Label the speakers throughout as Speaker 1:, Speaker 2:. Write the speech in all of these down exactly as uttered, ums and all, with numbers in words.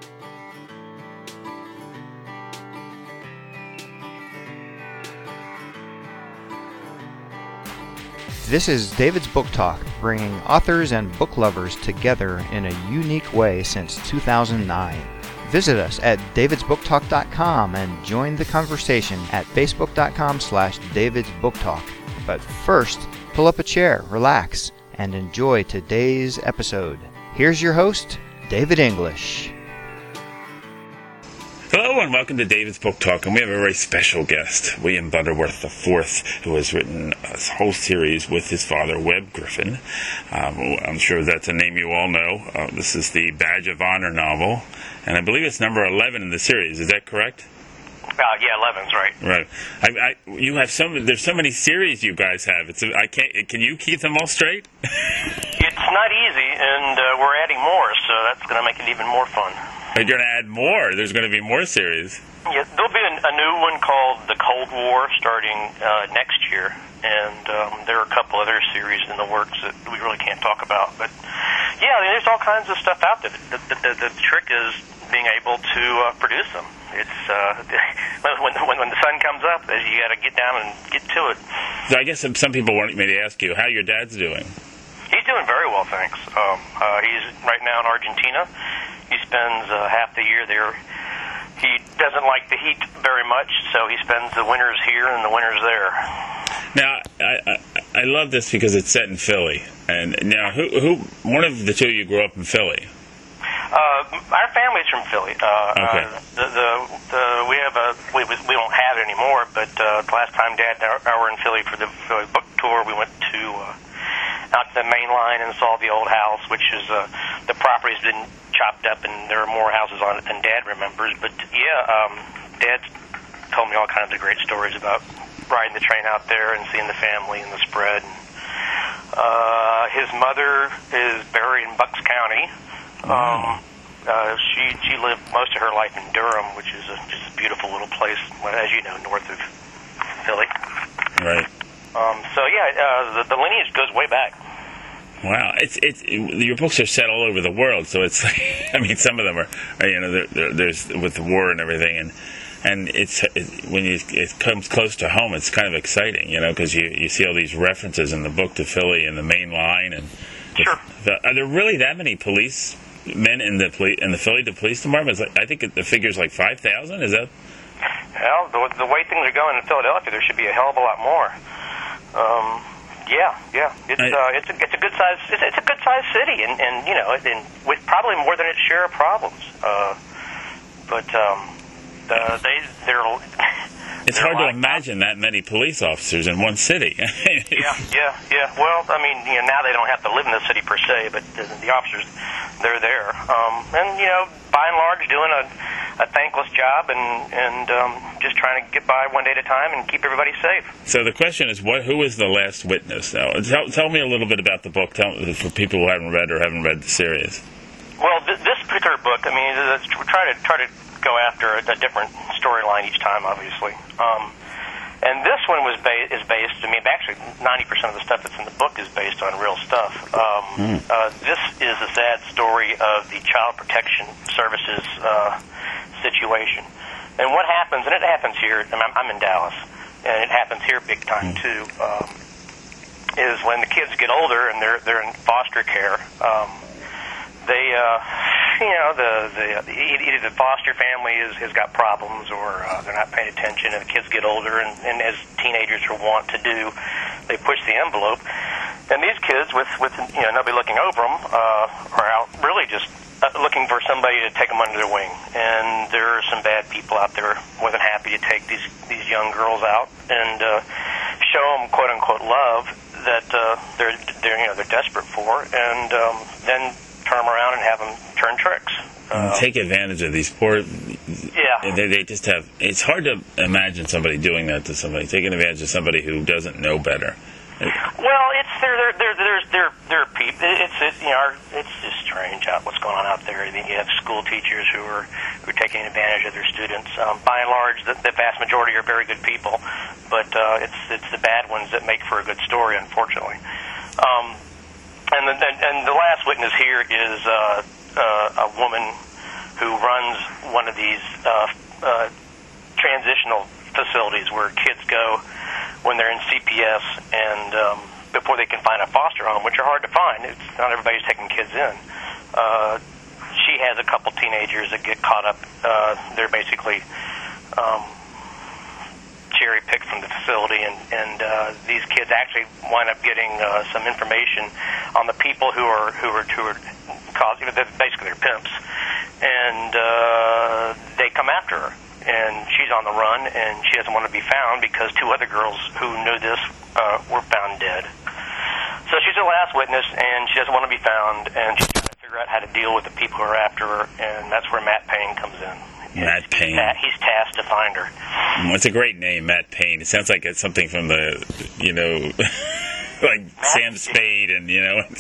Speaker 1: This is David's Book Talk, bringing authors and book lovers together in a unique way since two thousand nine. Visit us at davids book talk dot com and join the conversation at facebook dot com slash davids book talk. But first, pull up a chair, relax, and enjoy today's episode. Here's your host, David English.
Speaker 2: Hello and welcome to David's Book Talk, and we have a very special guest, William Butterworth the fourth, who has written a whole series with his father, Webb Griffin. Um, I'm sure that's a name you all know. Uh, this is the Badge of Honor novel, and I believe it's number eleven in the series. Is that correct?
Speaker 3: Uh, yeah, eleven's right.
Speaker 2: Right. I, I, you have so there's so many series you guys have. It's I can't. Can you keep them all straight?
Speaker 3: It's not easy, and uh, we're adding more, so that's going to make it even more fun.
Speaker 2: You're going to add more. There's going to be more series.
Speaker 3: Yeah, there'll be a, a new one called The Cold War starting uh, next year, and um, there are a couple other series in the works that we really can't talk about. But yeah, I mean, there's all kinds of stuff out there. The, the, the, the trick is being able to uh, produce them. It's uh, when, when when the sun comes up, you got to get down and get to it.
Speaker 2: So I guess some people want me to ask you how your dad's doing.
Speaker 3: He's doing very well, thanks. Um, uh, he's right now in Argentina. He spends uh, half the year there. He doesn't like the heat very much, so he spends the winters here and the winters there.
Speaker 2: Now, I, I I love this because it's set in Philly. And now, who who one of the two of you grew up in Philly?
Speaker 3: Uh, our family's from Philly. Uh,
Speaker 2: okay.
Speaker 3: Uh, the, the the we have a we we don't have it anymore. But uh, the last time Dad and I were in Philly for the Philly book tour, we went to uh, out to the main line and saw the old house, which is uh, the property's been chopped up, and there are more houses on it than Dad remembers. But yeah, um, Dad told me all kinds of great stories about riding the train out there and seeing the family and the spread. Uh, his mother is buried in Bucks County. Um, uh, she she lived most of her life in Durham, which is a, just a beautiful little place, as you know, north of Philly.
Speaker 2: Right.
Speaker 3: Um, so yeah, uh, the, the lineage goes way back.
Speaker 2: Wow, it's it's it, your books are set all over the world, so it's like, I mean, some of them are, are you know, they're, they're, there's with the war and everything, and and it's it, when you, it comes close to home, it's kind of exciting, you know, because you you see all these references in the book to Philly and the main line, and
Speaker 3: sure.
Speaker 2: The, are there really that many police men in the poli- in the Philly police department? Like, I think it, the figure's like five thousand. Is that?
Speaker 3: Well, the, the way things are going in Philadelphia, there should be a hell of a lot more. Um, yeah, yeah, it's I, uh, it's a it's a good size it's, it's a good size city, and, and you know, and with probably more than its share of problems. Uh, but um, the, they they're.
Speaker 2: It's hard to imagine that many police officers in one city.
Speaker 3: yeah, yeah, yeah. Well, I mean, you know, now they don't have to live in the city per se, but the, the officers, they're there, um, and you know, by and large, doing a, a thankless job and and um, just trying to get by one day at a time and keep everybody safe.
Speaker 2: So the question is, what? Who is the last witness? Now, tell, tell me a little bit about the book. Tell for people who haven't read or haven't read the series.
Speaker 3: Well, th- this particular book, I mean, it's, we try to try to. go after a, a different storyline each time, obviously. Um, and this one was ba- is based, I mean, actually ninety percent of the stuff that's in the book is based on real stuff. Um, mm. uh, this is a sad story of the Child Protection Services uh, situation. And what happens, and it happens here, and I'm, I'm in Dallas, and it happens here big time mm. too, um, is when the kids get older and they're, they're in foster care, um, they, uh, you know, the, the either the foster family is, has got problems, or uh, they're not paying attention, and the kids get older, and, and as teenagers are wont to do, they push the envelope. And these kids, with, with you know, nobody looking over them, uh, are out really just uh, looking for somebody to take them under their wing. And there are some bad people out there more than happy to take these these young girls out and uh, show them quote unquote love that uh, they're they're you know they're desperate for, and um, then turn them around and have them turn tricks.
Speaker 2: Uh, take advantage of these poor.
Speaker 3: Yeah.
Speaker 2: They, they just have. It's hard to imagine somebody doing that to somebody, taking advantage of somebody who doesn't know better.
Speaker 3: Well, it's there. There, there, there's there, there are people. It's it, you know, it's just strange out what's going on out there. I mean, you have school teachers who are who are taking advantage of their students. Um, by and large, the, the vast majority are very good people, but uh, it's it's the bad ones that make for a good story, unfortunately. Um, and the and, and the last witness here is uh, uh, a woman who runs one of these uh, uh, transitional facilities where kids go when they're in C P S and um, before they can find a foster home, which are hard to find. It's not everybody's taking kids in. Uh, she has a couple teenagers that get caught up. Uh, they're basically um, cherry-picked from the facility, and, and uh, these kids actually wind up getting uh, some information on the people who are who are who are causing. Basically, they're pimps, and uh, they come after her. And she's on the run, and she doesn't want to be found because two other girls who knew this uh, were found dead. So she's the last witness, and she doesn't want to be found, and she's trying to figure out how to deal with the people who are after her, and that's where Matt Payne comes in.
Speaker 2: Matt Payne.
Speaker 3: He's tasked to find her.
Speaker 2: Well, it's a great name, Matt Payne. It sounds like it's something from the, you know, like Matt, Sam Spade and, you know.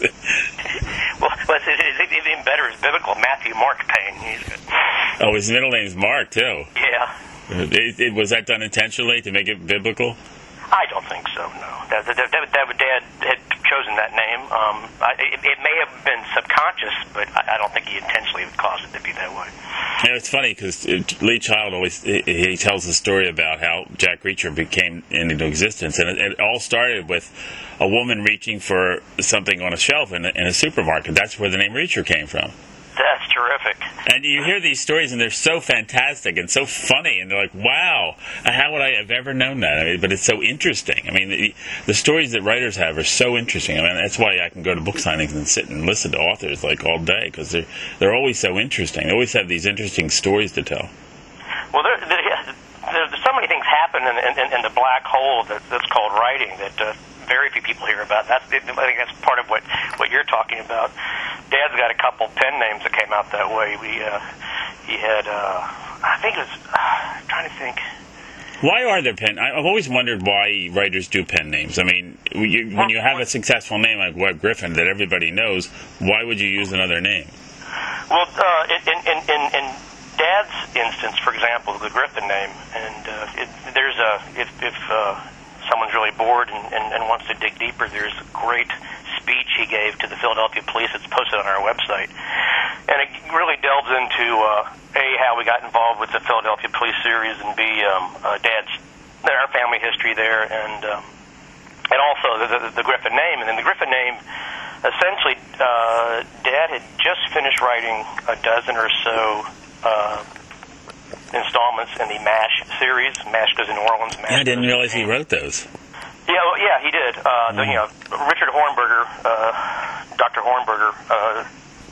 Speaker 3: well, well it's, it's, it's even better. It's biblical. Matthew Mark Payne. He's good.
Speaker 2: Oh, his middle name's Mark, too.
Speaker 3: Yeah.
Speaker 2: It, it, was that done intentionally to make it biblical?
Speaker 3: I don't think so, no. That, that, that, that Dad had chosen that name. Um, I, it, it may have been subconscious, but I, I don't think he intentionally caused it to be that way.
Speaker 2: Yeah, it's funny because Lee Child always he, he tells a story about how Jack Reacher became into existence, and it, it all started with a woman reaching for something on a shelf in a, in a supermarket. That's where the name Reacher came from.
Speaker 3: That's terrific.
Speaker 2: And you hear these stories, and they're so fantastic and so funny, and they're like, wow, how would I have ever known that? I mean, but it's so interesting. I mean, the, the stories that writers have are so interesting. I mean, that's why I can go to book signings and sit and listen to authors like all day, because they're, they're always so interesting. They always have these interesting stories to tell.
Speaker 3: Well, there, there, there's so many things happen in, in, in the black hole that, that's called writing that uh, very few people hear about. That's, I think that's part of what, what you're talking about. Dad's got a couple pen names that came out that way. We, uh, he had, uh, I think it was, uh, I'm trying to think.
Speaker 2: Why are there pen? I've always wondered why writers do pen names. I mean, you, when you have a successful name like Webb Griffin that everybody knows, why would you use another name?
Speaker 3: Well, uh, in, in, in, in Dad's instance, for example, the Griffin name, and uh, it, there's a, if, if uh, someone's really bored and, and, and wants to dig deeper, there's a great speech he gave to the Philadelphia police. It's posted on our website, and it really delves into uh, A, how we got involved with the Philadelphia police series, and B, um, uh, Dad's, our family history there, and um, and also the, the, the Griffin name. And then the Griffin name, essentially, uh, Dad had just finished writing a dozen or so uh, installments in the MASH series. MASH goes in New Orleans. MASH
Speaker 2: yeah, I didn't realize he wrote those.
Speaker 3: Yeah, well, yeah, he did. Uh, the, you know, Richard Hornberger, uh, Doctor Hornberger, uh,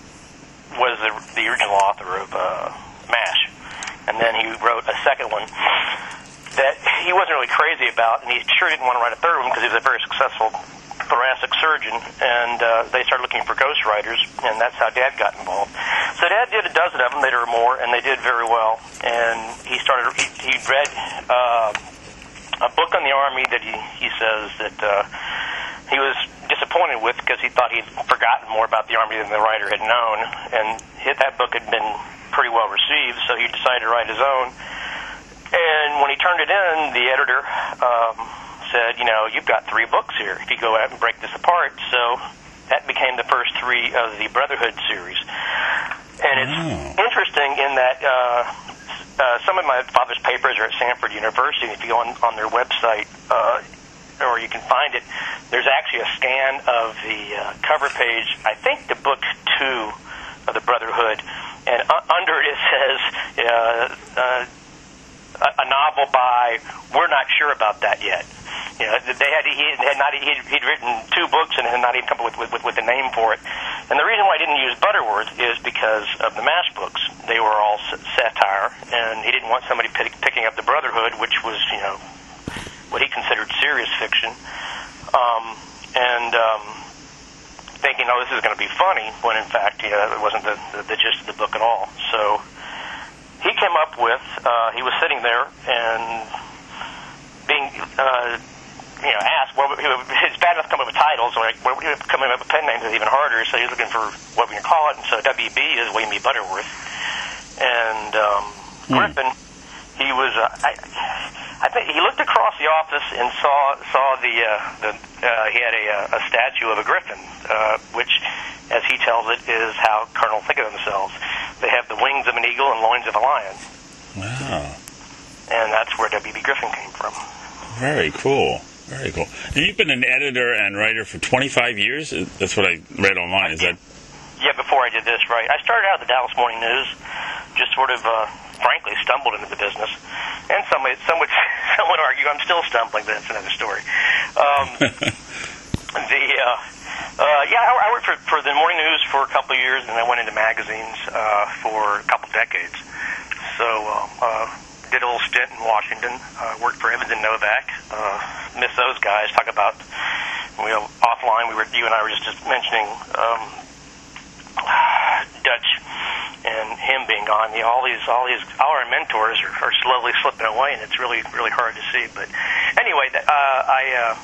Speaker 3: was the, the original author of uh, MASH, and then he wrote a second one that he wasn't really crazy about, and he sure didn't want to write a third one because he was a very successful thoracic surgeon, and uh, they started looking for ghostwriters, and that's how Dad got involved. So Dad did a dozen of them, later more, and they did very well. And he started. He, he read. Uh, A book on the Army that he, he says that uh, he was disappointed with because he thought he'd forgotten more about the Army than the writer had known. And hit, that book had been pretty well received, so he decided to write his own. And when he turned it in, the editor um, said, you know, you've got three books here if you go out and break this apart. So that became the first three of the Brotherhood series. And it's mm. interesting in that... Uh, Uh, some of my father's papers are at Samford University. If you go on, on their website, uh, or you can find it, there's actually a scan of the uh, cover page, I think the book two of the Brotherhood, and uh, under it it says uh, uh, a novel by, we're not sure about that yet. You know, they had he had not he'd, he'd written two books and had not even come up with, with with a name for it. And the reason why I didn't use Butterworth is because of the MASH books. They were all satire, and he didn't want somebody pick, picking up the Brotherhood, which was, you know, what he considered serious fiction, um, and um, thinking, oh, this is going to be funny, when in fact, you know, it wasn't the, the, the gist of the book at all. So he came up with. Uh, he was sitting there and being. Uh, You know, asked, well, it's bad enough to come up with titles, or like, well, coming up with pen names is even harder, so he's looking for what we can call it, and so W B is William E. Butterworth. And um, hmm. Griffin, he was, uh, I, I think he looked across the office and saw saw the, uh, the uh, he had a, a statue of a griffin, uh, which, as he tells it, is how colonels think of themselves. They have the wings wings of an eagle and loins of a lion.
Speaker 2: Wow.
Speaker 3: And that's where W B. Griffin came from.
Speaker 2: Very cool. Very cool. And you've been an editor and writer for twenty-five years? That's what I read online. Is that...
Speaker 3: Yeah, before I did this, right. I started out at the Dallas Morning News, just sort of, uh, frankly, stumbled into the business. And some, some, would, some would argue I'm still stumbling, but that's another story. Um, the, uh, uh, yeah, I, I worked for, for the Morning News for a couple of years, and I went into magazines uh, for a couple decades. So, uh, uh, did a little stint in Washington, uh, worked for Evans and Novak, uh, miss those guys. Talk about, we know, offline, we were, you and I were just, just mentioning, um, Dutch and him being gone. You know, all these, all these, all our mentors are, are slowly slipping away, and it's really, really hard to see. But anyway, uh, I uh,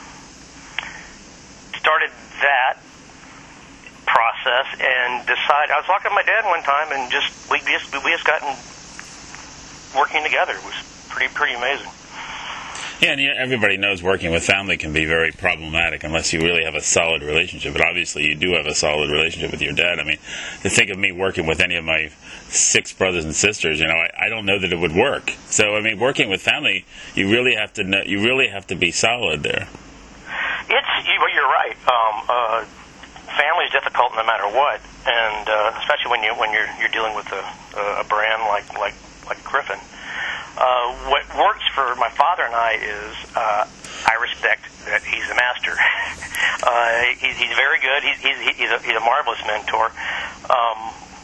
Speaker 3: started that process and decided. I was talking to my dad one time, and just we just we just gotten working together. It was pretty, pretty amazing.
Speaker 2: Yeah, and everybody knows working with family can be very problematic unless you really have a solid relationship. But obviously you do have a solid relationship with your dad. I mean, to think of me working with any of my six brothers and sisters, you know, I, I don't know that it would work. So, I mean, working with family, you really have to know, you really have to be solid there.
Speaker 3: It's, you, you're right. Um, uh, family is difficult no matter what, and uh, especially when you when you're you're dealing with a, a brand like like like Griffin. Uh, what works for my father and I is uh, I respect that he's a master. uh, he's, he's very good. He's he's he's a, he's a marvelous mentor, um,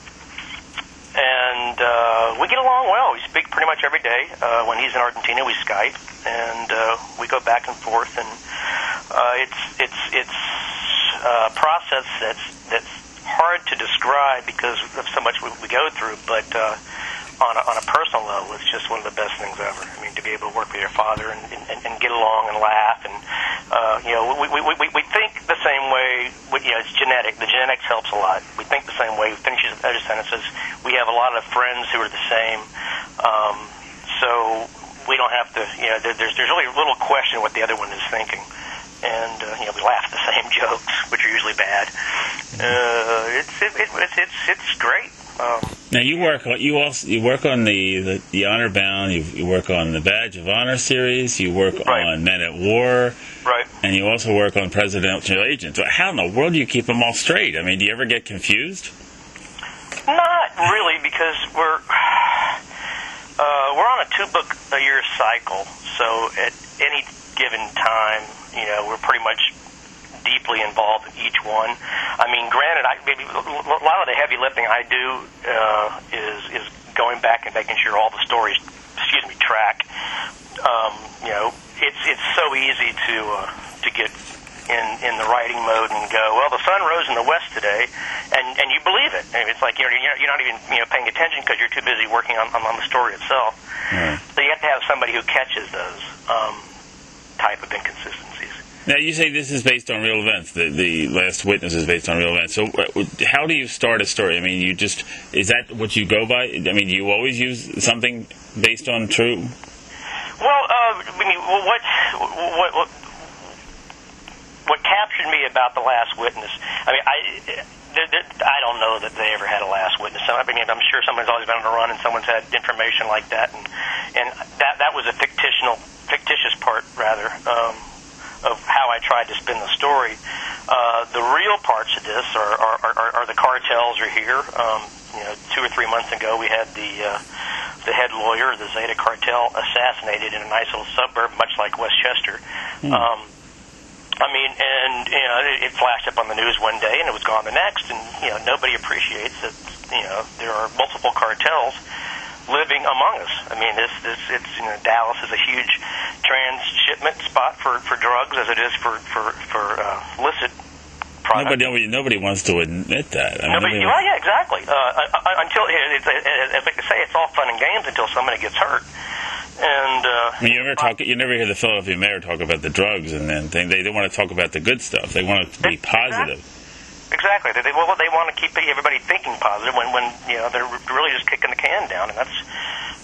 Speaker 3: and uh, we get along well. We speak pretty much every day. Uh, when he's in Argentina, we Skype, and uh, we go back and forth. And uh, it's it's it's a process that's that's hard to describe because of so much we, we go through, but. Uh, On a, on a personal level, it's just one of the best things ever. I mean, to be able to work with your father and, and, and get along and laugh, and uh, you know, we, we we we think the same way. We, you know, it's genetic. The genetics helps a lot. We think the same way. We finish other sentences. We have a lot of friends who are the same, um, so we don't have to. You know, there, there's there's really little question what the other one is thinking, and uh, you know, we laugh at the same jokes, which are usually bad. Uh, it's it, it, it's it's it's great. Um,
Speaker 2: now you work on you also you work on the, the, the Honor Bound. You, you work on the Badge of Honor series. You work
Speaker 3: right.
Speaker 2: on Men at War,
Speaker 3: right?
Speaker 2: And you also work on Presidential Agents. How in the world do you keep them all straight? I mean, do you ever get confused?
Speaker 3: Not really, because we're uh, we're on a two book a year cycle. So at any given time, you know, we're pretty much deeply involved in each one. I mean, granted, I, maybe a lot of the heavy lifting I do uh, is is going back and making sure all the stories, excuse me, track. Um, you know, it's it's so easy to uh, to get in in the writing mode and go, well, the sun rose in the west today, and and you believe it. I mean, it's like you're you're not even you know paying attention because you're too busy working on on the story itself.
Speaker 2: Mm.
Speaker 3: So you have to have somebody who catches those um, type of inconsistencies.
Speaker 2: Now, you say this is based on real events. The, the Last Witness is based on real events. So uh, how do you start a story? I mean, you just, is that what you go by? I mean, do you always use something based on true?
Speaker 3: Well, uh, I mean, what, what, what, what captured me about The Last Witness, I mean, I, there, there, I don't know that they ever had a Last Witness. So, I mean, I'm sure someone's always been on a run and someone's had information like that. And, and that, that was a fictional, fictitious part, rather, um, of how I tried to spin the story. Uh, the real parts of this are, are, are, are the cartels are here. Um, you know, two or three months ago, we had the uh, the head lawyer of the Zeta cartel assassinated in a nice little suburb, much like Westchester. Hmm. Um, I mean, and you know, it, it flashed up on the news one day, and it was gone the next. And you know, nobody appreciates that. You know, there are multiple cartels living among us. I mean, this, this, it's, you know, Dallas is a huge transshipment spot for, for drugs as it is for, for, for, uh, illicit products.
Speaker 2: Nobody, nobody wants to admit that. I mean,
Speaker 3: nobody,
Speaker 2: nobody,
Speaker 3: well, yeah, exactly. Uh, uh, until, it's, as I say, it's all fun and games until somebody gets hurt. And, uh,
Speaker 2: I mean, you never talk, you never hear the Philadelphia mayor talk about the drugs and then thing. They don't want to talk about the good stuff. They want it to be positive.
Speaker 3: Exactly. They, well, they want to keep everybody thinking positive when, when you know, they're really just kicking the can down, and that's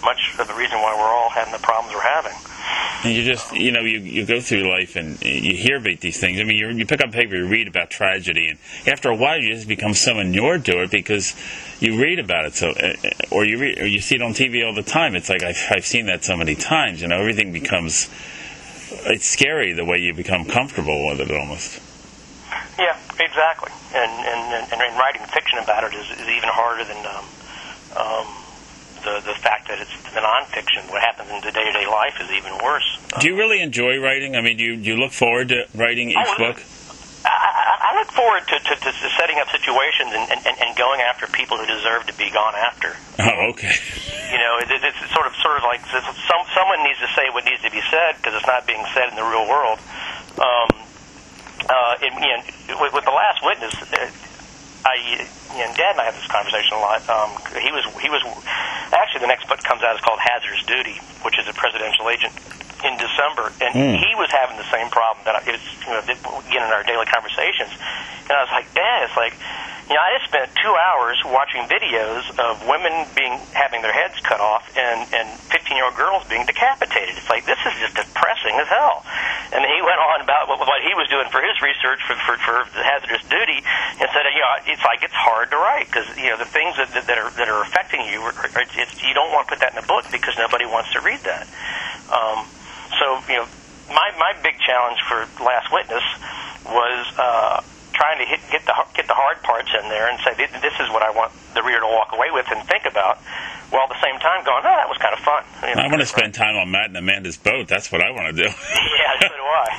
Speaker 3: much of the reason why we're all having the problems we're having.
Speaker 2: And you just, you know, you, you go through life and you hear about these things. I mean, you you pick up a paper, you read about tragedy, and after a while you just become so inured to it because you read about it, so or you read, or you see it on T V all the time. It's like I've, I've seen that so many times. You know, everything becomes, it's scary the way you become comfortable with it almost.
Speaker 3: Yeah, exactly. And and, and, and writing fiction about it is, is even harder than um, um, the the fact that it's the nonfiction. What happens in the day-to-day life is even worse.
Speaker 2: Do you really enjoy writing? I mean, do you, do you look forward to writing each
Speaker 3: oh,
Speaker 2: book?
Speaker 3: I, I, I look forward to, to, to setting up situations and, and, and going after people who deserve to be gone after.
Speaker 2: Oh, okay.
Speaker 3: You know, it, it's sort of sort of like some someone needs to say what needs to be said because it's not being said in the real world. Um, uh, it, you know, with, with The Last Witness, I you know, Dad and I have this conversation a lot. Um, he was he was actually the next book comes out is called Hazardous Duty, which is a presidential agent in December, and
Speaker 2: mm.
Speaker 3: he was having the same problem that I, it was, you know, again in our daily conversations. And I was like, Dad, it's like, you know, I just spent two hours watching videos of women being having their heads cut off and and fifteen-year-old girls being decapitated. It's like, this is just depressing as hell. And then he went on about what, what he was doing for his research for for, for the Hazardous Duty, and said, you know, it's like it's hard to write because you know the things that that are that are affecting you, it's, it's, you don't want to put that in a book because nobody wants to read that. Um, So, you know, my my big challenge for Last Witness was uh, trying to hit, get the get the hard parts in there and say this is what I want the reader to walk away with and think about, while at the same time going, oh, that was kind of fun. You know,
Speaker 2: I want to spend time on Matt and Amanda's boat. That's what I want to do.
Speaker 3: Yeah, so do I.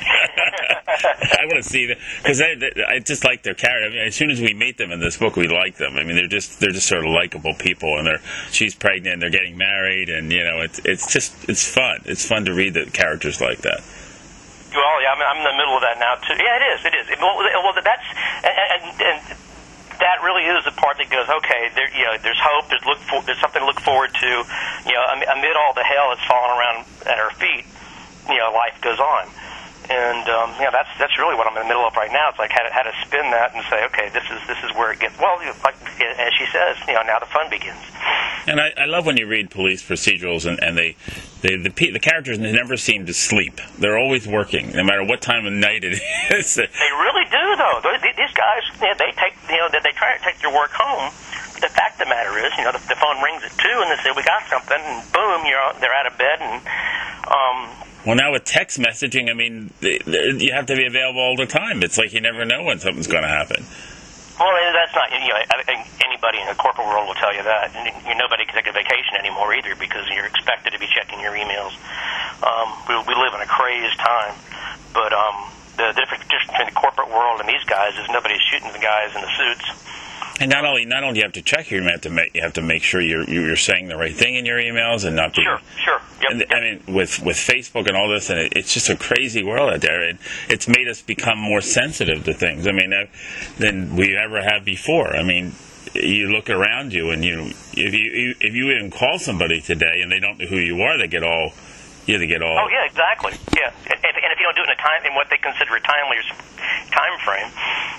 Speaker 2: I want to see them because I, I just like their character. I mean, as soon as we meet them in this book, we like them. I mean, they're just they're just sort of likable people, and they're she's pregnant, and they're getting married, and you know, it's it's just it's fun. It's fun to read the characters like that.
Speaker 3: Well, yeah, I'm, I'm in the middle of that now too. Yeah, it is. It is. Well, well that's and, and, and that really is the part that goes, okay, there, you know, there's hope. There's look for, there's something to look forward to. You know, amid all the hell that's falling around at our feet, you know, life goes on. And um, you know, that's that's really what I'm in the middle of right now. It's like how to, how to spin that and say, okay, this is this is where it gets. Well, you know, like as she says, you know, now the fun begins.
Speaker 2: And I, I love when you read police procedurals, and, and they, they the the characters never seem to sleep. They're always working, no matter what time of night it is.
Speaker 3: They really do, though. These guys, you know, they take, you know, they try to take their work home. But the fact of the matter is, you know, the, the phone rings at two, and they say we got something, and boom, you're out, they're out of bed, and um.
Speaker 2: Well, now with text messaging, I mean, you have to be available all the time. It's like you never know when something's going to happen.
Speaker 3: Well, that's not, you know, I think anybody in the corporate world will tell you that. And nobody can take a vacation anymore either because you're expected to be checking your emails. Um, we, we live in a crazed time. But um, the, the difference between the corporate world and these guys is nobody's shooting the guys in the suits.
Speaker 2: And not only not only you have to check your email, you have to make you have to make sure you're you're saying the right thing in your emails and not. Being,
Speaker 3: sure, sure. Yep,
Speaker 2: and,
Speaker 3: yep.
Speaker 2: I mean, with with Facebook and all this, and it, it's just a crazy world out there. And it's made us become more sensitive to things. I mean, uh, than we ever have before. I mean, you look around you, and you if you if you even call somebody today and they don't know who you are, they get all. Yeah, they get all.
Speaker 3: Oh yeah, exactly. Yeah, and, and if you don't do it in a time in what they consider a timely time frame.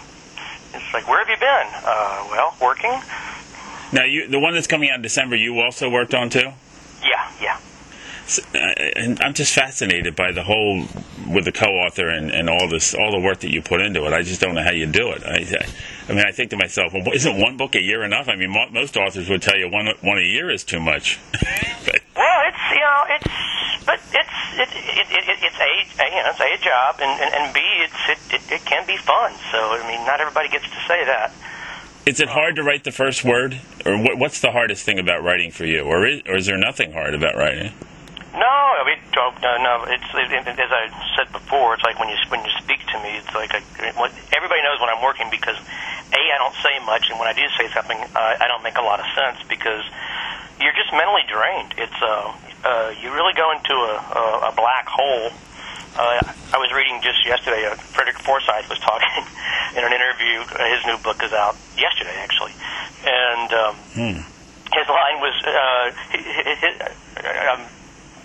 Speaker 3: It's like, where have you been? Uh, well, working.
Speaker 2: Now, you, the one that's coming out in December, you also worked on too?
Speaker 3: Yeah, yeah.
Speaker 2: So, uh, and I'm just fascinated by the whole, with the co-author and, and all this, all the work that you put into it. I just don't know how you do it. I, I, I mean, I think to myself, well, isn't one book a year enough? I mean, mo- most authors would tell you one one a year is too much. But,
Speaker 3: well, it's you know, it's but it's it, it, it, it it's a you know it's a job, and, and, and B it's it, it it can be fun. So I mean, not everybody gets to say that.
Speaker 2: Is it hard to write the first word, or what, what's the hardest thing about writing for you, or is, or is there nothing hard about writing?
Speaker 3: No, I mean, no, no. It's it, as I said before. It's like when you when you speak to me, it's like I, everybody knows when I'm working because A, I don't say much, and when I do say something, uh, I don't make a lot of sense because you're just mentally drained. It's uh, uh you really go into a a, a black hole. Uh, I was reading just yesterday. Uh, Frederick Forsyth was talking in an interview. Uh, his new book is out yesterday, actually, and um,
Speaker 2: hmm.
Speaker 3: his line was. Uh, his, his, um,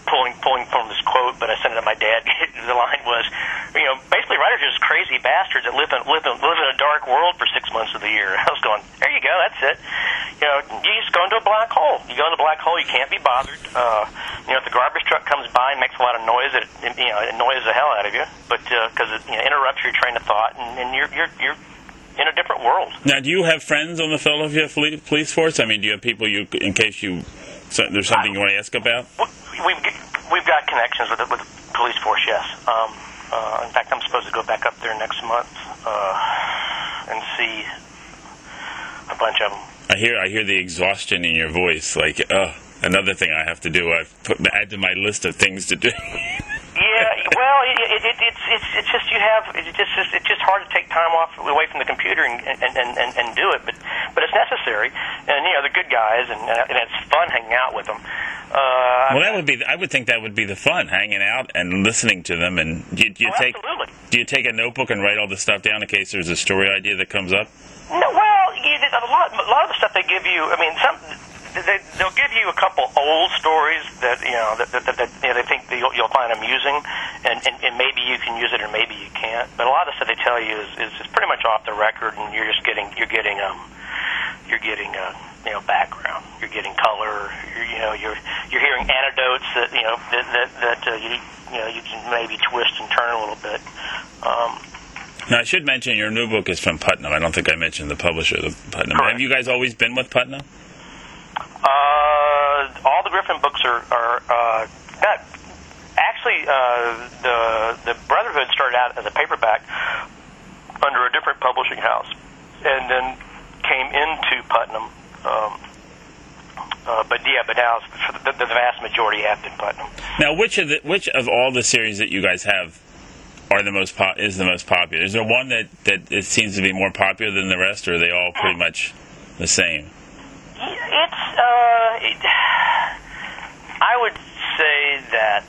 Speaker 3: pulling pulling from this quote, but I sent it to my dad. The line was, you know, basically writers are just crazy bastards that live in live in, live in a dark world for six months of the year. I was going, there you go, that's it. You know, you just go into a black hole. You go into a black hole, you can't be bothered. Uh, you know, if the garbage truck comes by and makes a lot of noise, it, it you know it annoys the hell out of you, but because uh, it you know, interrupts your train of thought, and, and you're you're you're in a different world.
Speaker 2: Now, do you have friends on the Philadelphia Police Force? I mean, do you have people you, in case you, so there's something you want to ask about?
Speaker 3: We've we've got connections with the, with the police force, yes. Um, uh, in fact, I'm supposed to go back up there next month uh, and see a bunch of them.
Speaker 2: I hear I hear the exhaustion in your voice, like, oh, another thing I have to do. I've put add to my list of things to do.
Speaker 3: Yeah, well, it, it, it, it's it's it's just you have it's just it's just hard to take time off away from the computer and and, and, and, and do it, but but it's necessary, and you know they're good guys, and, and it's fun hanging out with them. Uh,
Speaker 2: well, that would be I would think that would be the fun, hanging out and listening to them. And do you, do you
Speaker 3: oh,
Speaker 2: take
Speaker 3: absolutely.
Speaker 2: do you take a notebook and write all the stuff down in case there's a story idea that comes up?
Speaker 3: No, well, you, a lot a lot of the stuff they give you. I mean, some. They, they'll give you a couple old stories that you know that, that, that, that you know, they think that you'll, you'll find amusing, and, and, and maybe you can use it or maybe you can't. But a lot of the stuff they tell you is, is, is pretty much off the record, and you're just getting you're getting um you're getting uh, you know background, you're getting color, you're, you know you're you're hearing anecdotes that you know that that, that uh, you you know you can maybe twist and turn a little bit. Um,
Speaker 2: Now, I should mention your new book is from Putnam. I don't think I mentioned the publisher of Putnam.
Speaker 3: Correct.
Speaker 2: Have you guys always been with Putnam?
Speaker 3: Uh, all the Griffin books are, are uh, not, actually, uh, the the Brotherhood started out as a paperback under a different publishing house, and then came into Putnam. Um, uh, but yeah, but now the, the vast majority have been Putnam.
Speaker 2: Now, which of the which of all the series that you guys have are the most po- is the most popular? Is there one that, that it seems to be more popular than the rest, or are they all pretty much the same?
Speaker 3: It's, uh, it, I would say that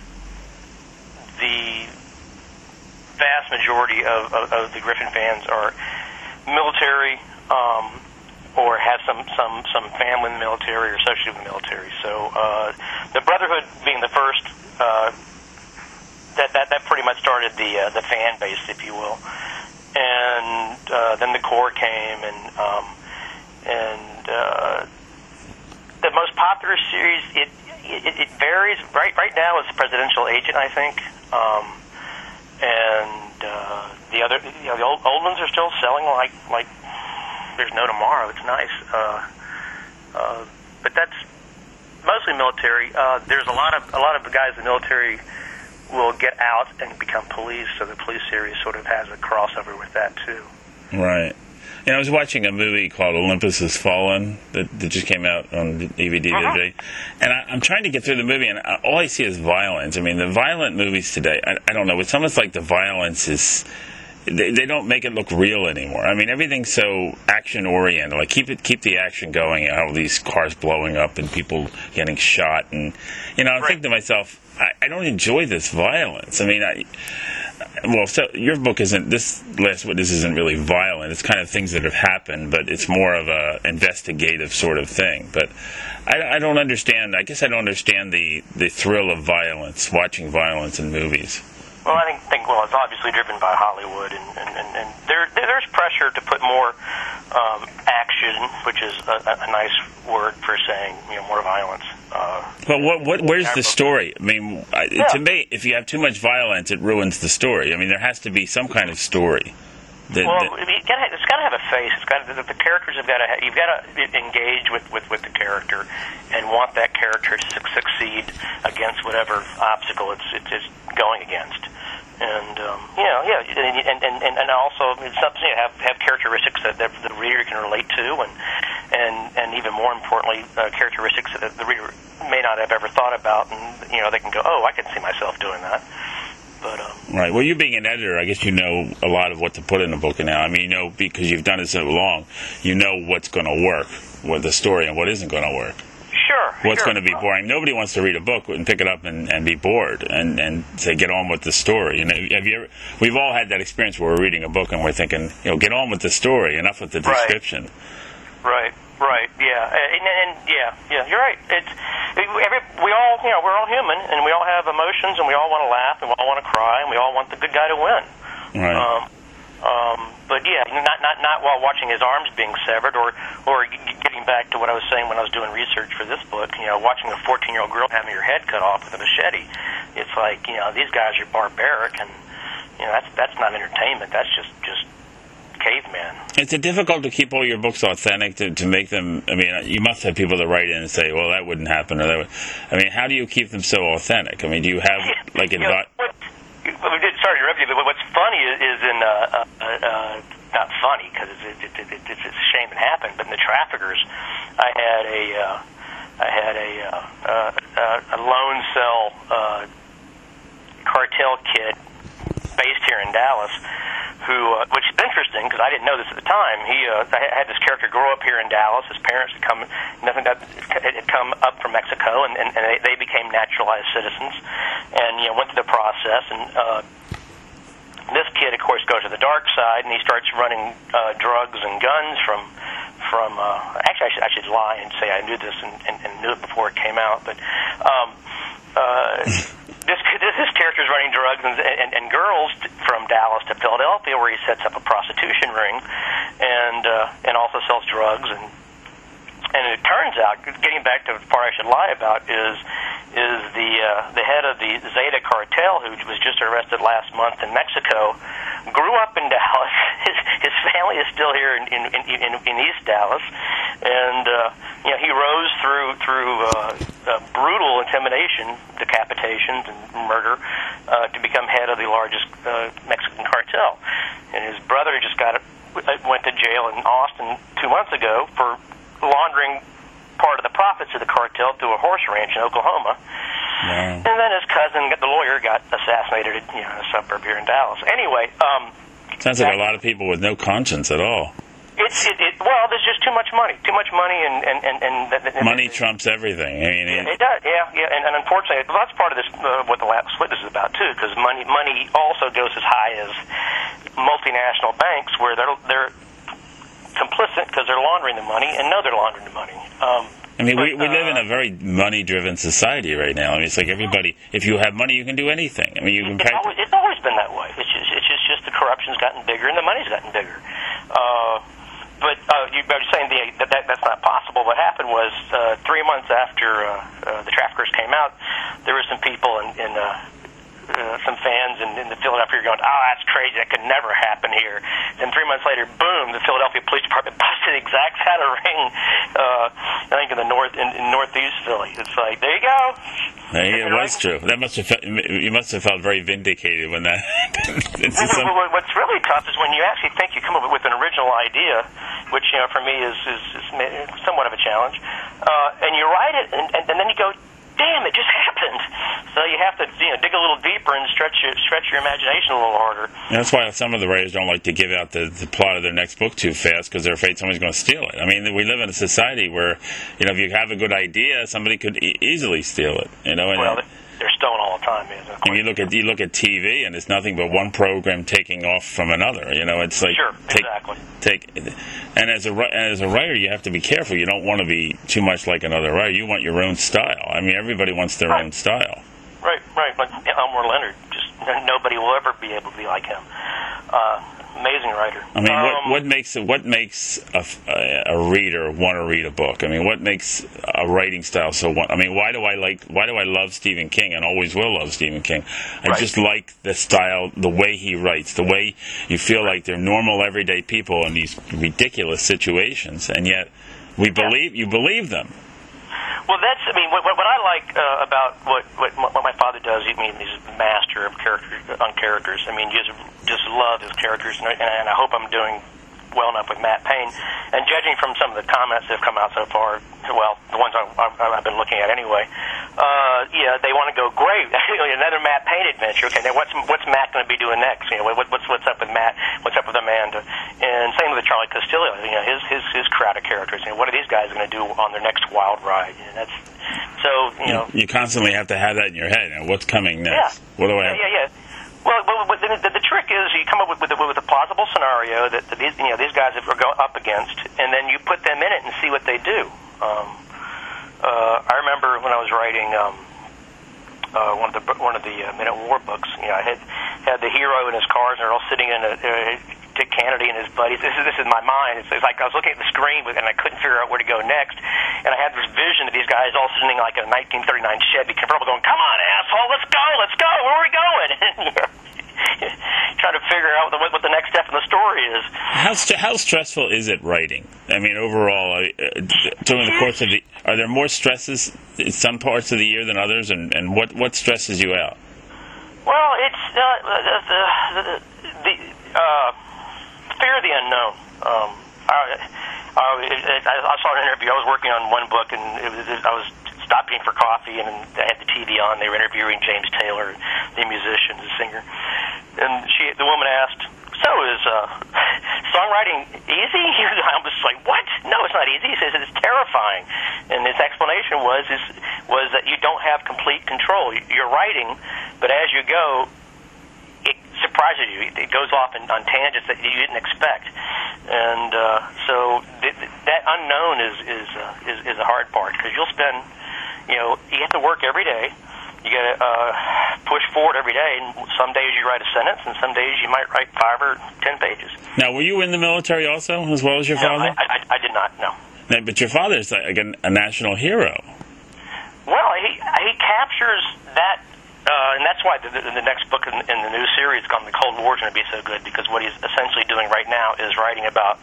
Speaker 3: the vast majority of, of, of the Griffin fans are military, um, or have some, some, some family in the military or associated with the military. So, uh, the Brotherhood being the first, uh, that, that, that pretty much started the, uh, the fan base, if you will. And, uh, then the Corps came, and, um, and uh, the most popular series, it, it it varies. Right right now, it's Presidential Agent, I think, um, and uh, the other, you know, the old, old ones are still selling like like there's no tomorrow. It's nice, uh, uh, but that's mostly military. Uh, there's a lot of a lot of the guys in the military will get out and become police, so the police series sort of has a crossover with that too.
Speaker 2: Right. You know, I was watching a movie called Olympus Has Fallen that, that just came out on D V D the other day, and I, I'm trying to get through the movie, and I, all I see is violence. I mean, the violent movies today, I, I don't know, it's almost like the violence is, they, they don't make it look real anymore. I mean, everything's so action-oriented. Like, keep it, keep the action going, and all these cars blowing up and people getting shot, and, you know, I
Speaker 3: right.
Speaker 2: think to myself, I, I don't enjoy this violence. I mean, I... Well, so your book isn't, this Last Witness isn't really violent. It's kind of things that have happened, but it's more of a investigative sort of thing. But I, I don't understand, I guess I don't understand the, the thrill of violence, watching violence in movies.
Speaker 3: Well, I think, think well, it's obviously driven by Hollywood, and, and, and, and there, there's pressure to put more um, action, which is a, a nice word for saying, you know, more violence. Uh,
Speaker 2: but what, what, where's the story? I mean, I,
Speaker 3: yeah.
Speaker 2: to me, if you have too much violence, it ruins the story. I mean, there has to be some kind of story. That,
Speaker 3: well,
Speaker 2: that,
Speaker 3: you gotta, it's got to have a face. It's got to, the, the characters have got to. You've got to engage with, with, with the character and want that character to succeed against whatever obstacle it's it's, it's going against. And um, you know, yeah, and and and, and also it's something you know, have have characteristics that, that the reader can relate to, and and and even more importantly, uh, characteristics that the reader may not have ever thought about, and you know, they can go, oh, I can see myself doing that. But, um,
Speaker 2: right. Well, you being an editor, I guess you know a lot of what to put in a book now. I mean, you know, because you've done it so long, you know what's going to work with the story and what isn't going to work.
Speaker 3: Sure.
Speaker 2: What's
Speaker 3: sure.
Speaker 2: going to be boring? Nobody wants to read a book and pick it up and, and be bored and, and say, get on with the story. You know, have you ever, we've all had that experience where we're reading a book and we're thinking, you know, get on with the story, enough with the description.
Speaker 3: Right. Right. Right, yeah, and, and yeah, yeah, you're right. It's every, we all, you know, we're all human, and we all have emotions, and we all want to laugh, and we all want to cry, and we all want the good guy to win.
Speaker 2: Right.
Speaker 3: Um, um, but yeah, not not not while watching his arms being severed, or or getting back to what I was saying when I was doing research for this book. You know, watching a fourteen-year-old girl having her head cut off with a machete. It's like, you know, these guys are barbaric, and you know, that's that's not entertainment. That's just just caveman.
Speaker 2: Is it difficult to keep all your books authentic, to, to make them, I mean, you must have people that write in and say, well, that wouldn't happen, or that would, I mean, how do you keep them so authentic? I mean, do you have, like, advice?
Speaker 3: Sorry to interrupt you, but what's funny is, is in, uh, uh, uh, not funny, because it's, it, it, it, it's a shame it happened, but in the Traffickers, I had a, uh, I had a, uh, uh, a lone cell, uh, cartel kid based here in Dallas, who, uh, which is interesting because I didn't know this at the time. He uh, I had this character grow up here in Dallas. His parents had come, nothing that had come up from Mexico, and, and, and they, they became naturalized citizens, and you know went through the process. And uh, this kid, of course, goes to the dark side, and he starts running uh, drugs and guns from from. Uh, actually, I should, I should lie and say I knew this and, and, and knew it before it came out, but. Um, uh, This, this this character's running drugs and, and, and girls from Dallas to Philadelphia, where he sets up a prostitution ring, and uh, and also sells drugs. And and it turns out, getting back to the part I should lie about, is is the uh, the head of the Zeta cartel, who was just arrested last month in Mexico, grew up in Dallas. His his family is still here in in, in, in East Dallas, and uh, you know he rose through through uh, uh, brutal intimidation, decapitations, and murder uh, to become head of the largest uh, Mexican cartel. And his brother just got went to jail in Austin two months ago for laundering part of the profits of the cartel through a horse ranch in Oklahoma.
Speaker 2: Wow.
Speaker 3: And then his cousin, the lawyer, got assassinated in, you know, a suburb here in Dallas. Anyway, um,
Speaker 2: sounds like a lot of people with no conscience at all.
Speaker 3: It's it, it, well, there's just too much money, too much money, and and and, and, and
Speaker 2: money
Speaker 3: and,
Speaker 2: trumps everything. I mean,
Speaker 3: it, it does, yeah, yeah, and, and unfortunately, well, that's part of this uh, what the last witness is about too, because money money also goes as high as multinational banks, where they're they're complicit because they're laundering the money and know they're laundering the money. Um,
Speaker 2: I mean,
Speaker 3: but,
Speaker 2: we, we live in
Speaker 3: uh,
Speaker 2: a very money-driven society right now. I mean, it's like everybody, if you have money, you can do anything. I mean, you can
Speaker 3: it's,
Speaker 2: pay...
Speaker 3: always, it's always been that way. It's just, it's just, just the corruption's gotten bigger and the money's gotten bigger. Uh, but uh, you were saying the, that, that that's not possible. What happened was uh, three months after uh, uh, the Traffickers came out, there were some people in... in uh, Uh, some fans in, in the Philadelphia are going, oh, that's crazy, that could never happen here. And three months later, boom, the Philadelphia Police Department busted the exact kind of ring, uh, I think in the north, in, in northeast Philly. It's like, there you go.
Speaker 2: Yeah, it was true. That must have felt, you must have felt very vindicated when that happened.
Speaker 3: some... What's really tough is when you actually think you come up with an original idea, which, you know, for me is, is, is somewhat of a challenge, uh, and you write it, and, and, and then you go, damn, it just happened. So you have to, you know, dig a little deeper and stretch your stretch your imagination a little harder.
Speaker 2: And that's why some of the writers don't like to give out the, the plot of their next book too fast, because they're afraid somebody's going to steal it. I mean, we live in a society where, you know, if you have a good idea, somebody could e- easily steal it. You know, and
Speaker 3: well, they're stolen all the time. Man.
Speaker 2: And you look at you look at T V, and it's nothing but one program taking off from another. You know, it's like
Speaker 3: sure,
Speaker 2: take,
Speaker 3: exactly.
Speaker 2: Take, and as a and as a writer, you have to be careful. You don't want to be too much like another writer. You want your own style. I mean, everybody wants their
Speaker 3: right.
Speaker 2: own style.
Speaker 3: Right, right. Like Elmore Leonard, just nobody will ever be able to be like him. Uh, amazing writer.
Speaker 2: I mean,
Speaker 3: um,
Speaker 2: what, what makes what makes a, a reader want to read a book? I mean, what makes a writing style so? I mean, why do I like? Why do I love Stephen King and always will love Stephen King? I
Speaker 3: right.
Speaker 2: just like the style, the way he writes, the way you feel like they're normal, everyday people in these ridiculous situations, and yet we believe you believe them.
Speaker 3: Well, that's, I mean, what, what I like uh, about what, what what my father does, I mean, he's a master of character, on characters. I mean, just just love his characters, and I, and I hope I'm doing well enough with Matt Payne. And judging from some of the comments that have come out so far, well, the ones I've, I've been looking at anyway, uh, yeah, they want to go, great, another Matt Payne adventure. Okay, now what's what's Matt going to be doing next? You know, what, what's what's up with Matt? What's up with Amanda? And same with Charlie Castillo. You know, his his his crowd of characters. You know, what are these guys going to do on their next wild ride? And that's so you know.
Speaker 2: You constantly have to have that in your head. You know, what's coming next?
Speaker 3: Yeah.
Speaker 2: What do I?
Speaker 3: Yeah, yeah, yeah. Well, well the, the, the trick is you come up with, with, a, with a plausible scenario that, that these, you know, these guys are going up against, and then you put them in it and see what they do. Um, uh, I remember when I was writing um, uh, one of the one of the uh, Men at War books. You know, I had had the hero in his cars, and they're all sitting in a. Uh, Dick Kennedy and his buddies. This is this is my mind. It's, it's like I was looking at the screen and I couldn't figure out where to go next. And I had this vision of these guys all sitting like in a nineteen thirty-nine Chevy convertible, going, "Come on, asshole, let's go, let's go. Where are we going?" Trying to figure out what, what the next step in the story is.
Speaker 2: How st- how stressful is it writing? I mean, overall, uh, during the course of the, are there more stresses in some parts of the year than others, and, and what what stresses you out?
Speaker 3: Well, it's uh, the the, the, the uh, fear of the unknown. Um, I, I, I saw an interview. I was working on one book, and it was, I was stopping for coffee, and I had the T V on. They were interviewing James Taylor, the musician, the singer. And she, the woman asked, "So is uh, songwriting easy?" I was like, "What? No, it's not easy." He says it's terrifying. And his explanation was is was that you don't have complete control. You're writing, but as you go, it surprises you. It goes off in, on tangents that you didn't expect, and uh, so th- that unknown is is, uh, is is a hard part, because you'll spend, you know, you have to work every day. You got to uh, push forward every day, and some days you write a sentence, and some days you might write five or ten pages.
Speaker 2: Now, were you in the military also, as well as your
Speaker 3: no,
Speaker 2: father?
Speaker 3: I, I, I did not. No.
Speaker 2: Now, but your father is like a, a national hero.
Speaker 3: Well, he he captures that. Uh, and that's why the, the, the next book in, in the new series called The Cold War is going to be so good, because what he's essentially doing right now is writing about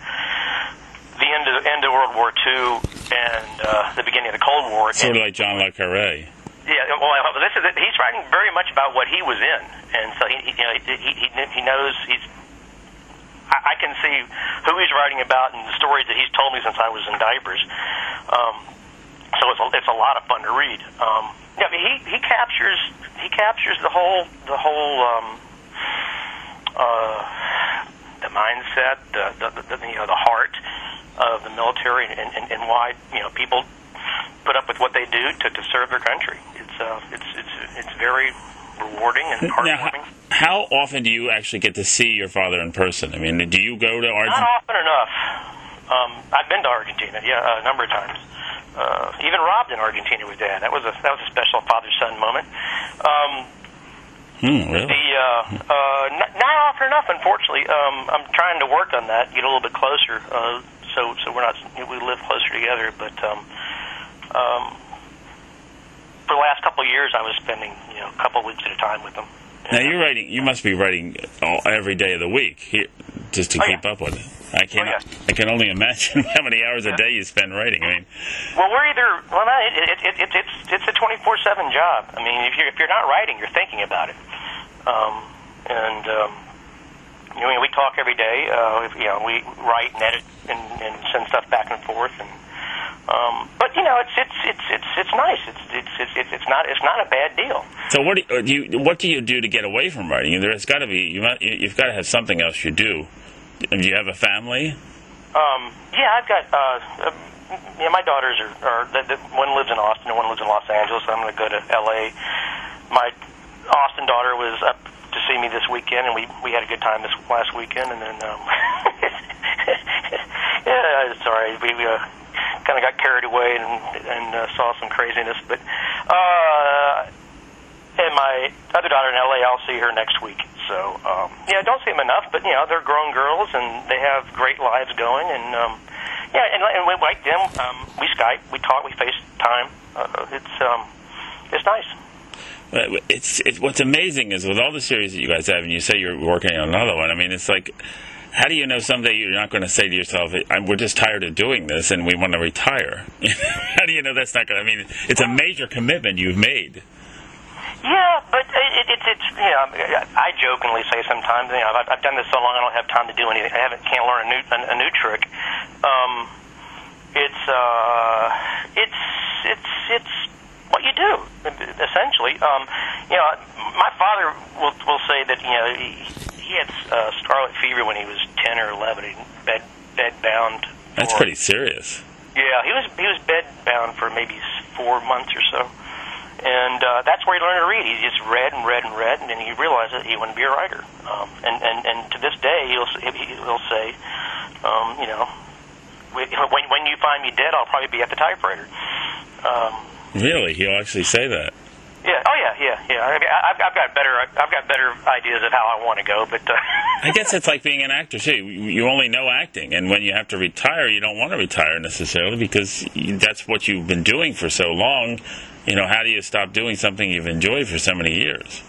Speaker 3: the end of, end of World War Two and uh, the beginning of the Cold War.
Speaker 2: Sort
Speaker 3: and,
Speaker 2: of like John le Carré.
Speaker 3: Yeah, well, this is it. He's writing very much about what he was in, and so he, he you know, he, he, he knows he's. I, I can see who he's writing about and the stories that he's told me since I was in diapers. Um, so it's a, it's a lot of fun to read. Um, yeah, I mean, he he captures he captures the whole the whole um, uh, the mindset, the, the, the you know the heart of the military, and, and, and why you know people put up with what they do to, to serve their country. It's uh, it's it's it's very rewarding and heartwarming.
Speaker 2: Now, how often do you actually get to see your father in person? I mean, do you go to Argentina?
Speaker 3: Not often enough. Um, I've been to Argentina, yeah, a number of times. Uh, even robbed in Argentina with Dad. That was a that was a special father-son moment. Um,
Speaker 2: hmm, really?
Speaker 3: The uh, uh, not, not often enough, unfortunately. Um, I'm trying to work on that, get a little bit closer, uh, so so we're not we live closer together. But um, um, for the last couple of years, I was spending you know a couple of weeks at a time with them.
Speaker 2: Now you're writing. You must be writing all, every day of the week here, just to
Speaker 3: oh,
Speaker 2: keep
Speaker 3: yeah.
Speaker 2: up with it. I can
Speaker 3: oh, yeah.
Speaker 2: I can only imagine how many hours a day you spend writing. I mean,
Speaker 3: well, we're either well, no, it, it, it, it, it's it's a twenty-four seven job. I mean, if you're if you're not writing, you're thinking about it. Um, and um, you know, we talk every day. Uh, if, you know, we write and edit and, and send stuff back and forth. And um, but you know, it's it's it's it's it's nice. It's it's it's it's, it's not it's not a bad deal.
Speaker 2: So what do you, do you what do you do to get away from writing? There's got to be you might, you've got to have something else you do. Do you have a family?
Speaker 3: Um, yeah, I've got. Uh, uh, yeah, my daughters are. are the, the, one lives in Austin and one lives in Los Angeles. So I'm going to go to L A. My Austin daughter was up to see me this weekend, and we we had a good time this last weekend. And then, um, yeah, sorry, we, we uh, kind of got carried away and and uh, saw some craziness. But uh, and my other daughter in L A, I'll see her next week. So, um, yeah, I don't see them enough, but, you know, they're grown girls, and they have great lives going, and, um, yeah, and, and we like them. Um, we Skype, we talk, we FaceTime. Uh, it's, um, it's nice.
Speaker 2: It's, it's what's amazing is with all the series that you guys have, and you say you're working on another one, I mean, it's like, how do you know someday you're not going to say to yourself, we're just tired of doing this, and we want to retire? How do you know that's not going to, I mean, it's a major commitment you've made.
Speaker 3: Yeah, but it, it, it's, you know, I jokingly say sometimes, you know, I've, I've done this so long I don't have time to do anything. I haven't, can't learn a new, a, a new trick. Um, it's, uh, it's, it's, it's what you do, essentially. Um, you know, my father will, will say that, you know, he, he had uh, scarlet fever when he was ten or eleven, he bed, bed bound. For,
Speaker 2: That's pretty serious.
Speaker 3: Yeah, he was, he was bed bound for maybe four months or so. And uh, that's where he learned to read. He just read and read and read, and then he realized that he wanted to be a writer. Um, and, and, and to this day, he'll he'll say, um, you know, when when you find me dead, I'll probably be at the typewriter. Um,
Speaker 2: really, he'll actually say that.
Speaker 3: Yeah. Oh yeah. Yeah. Yeah. I mean, I've, I've got better. I've got better ideas of how I want to go, but. Uh,
Speaker 2: I guess it's like being an actor too. You only know acting, and when you have to retire, you don't want to retire necessarily because that's what you've been doing for so long. You know, how do you stop doing something you've enjoyed for so many years?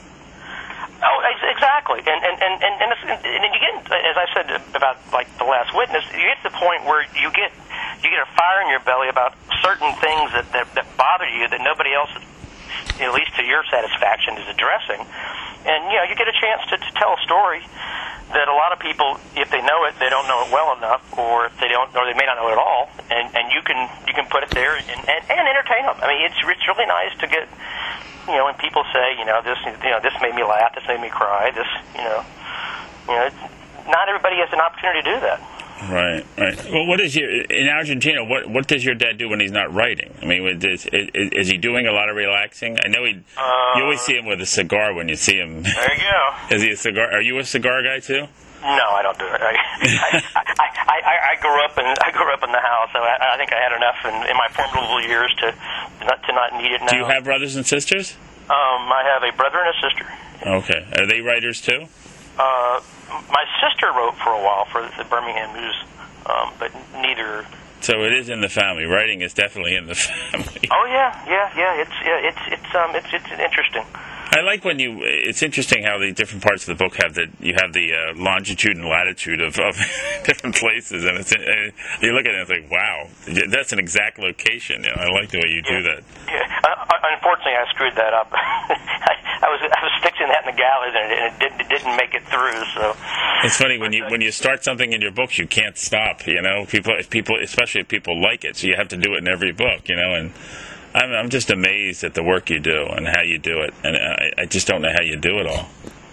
Speaker 3: Oh, exactly. And and and and, and, it's, and you get, as I said about like The Last Witness, you get to the point where you get you get a fire in your belly about certain things that that, that bother you that nobody else, at least to your satisfaction, is addressing. And you know, you get a chance to, to tell a story that a lot of people, if they know it, they don't know it well enough, or if they don't, or they may not know it at all. And and you can you can put it there and and, and entertain them. I mean, it's it's really nice to get. You know, when people say, you know, this, you know, this made me laugh, this made me cry, this, you know, you know, not everybody has an opportunity to do that.
Speaker 2: Right, right. Well, what is your in Argentina? What what does your dad do when he's not writing? I mean, is, is, is he doing a lot of relaxing? I know he. Uh, you always see him with a cigar when you see him.
Speaker 3: There you go.
Speaker 2: Is he a cigar? Are you a cigar guy too?
Speaker 3: No, I don't do it. I, I, I, I, I grew up in I grew up in the house, so I, I think I had enough in, in my formidable years to not to not need it now.
Speaker 2: Do you have brothers and sisters?
Speaker 3: Um, I have a brother and a sister.
Speaker 2: Okay, are they writers too?
Speaker 3: Uh, my sister wrote for a while for the Birmingham News, um, but neither.
Speaker 2: So it is in the family. Writing is definitely in the family.
Speaker 3: Oh yeah, yeah, yeah. It's yeah, it's it's um it's it's interesting.
Speaker 2: I like when you. It's interesting how the different parts of the book have the you have the uh, longitude and latitude of, of different places, and it's uh, you look at it and it's like, wow, that's an exact location. You know, I like the way you
Speaker 3: yeah.
Speaker 2: do that.
Speaker 3: Yeah. Uh, unfortunately, I screwed that up. I, I was I was fixing that in the galleys, and it, it, did, it didn't make it through. So
Speaker 2: it's funny when you when you start something in your books, you can't stop. You know, people if people especially if people like it, so you have to do it in every book. You know, and. I'm, I'm just amazed at the work you do and how you do it, and I, I just don't know how you do it all.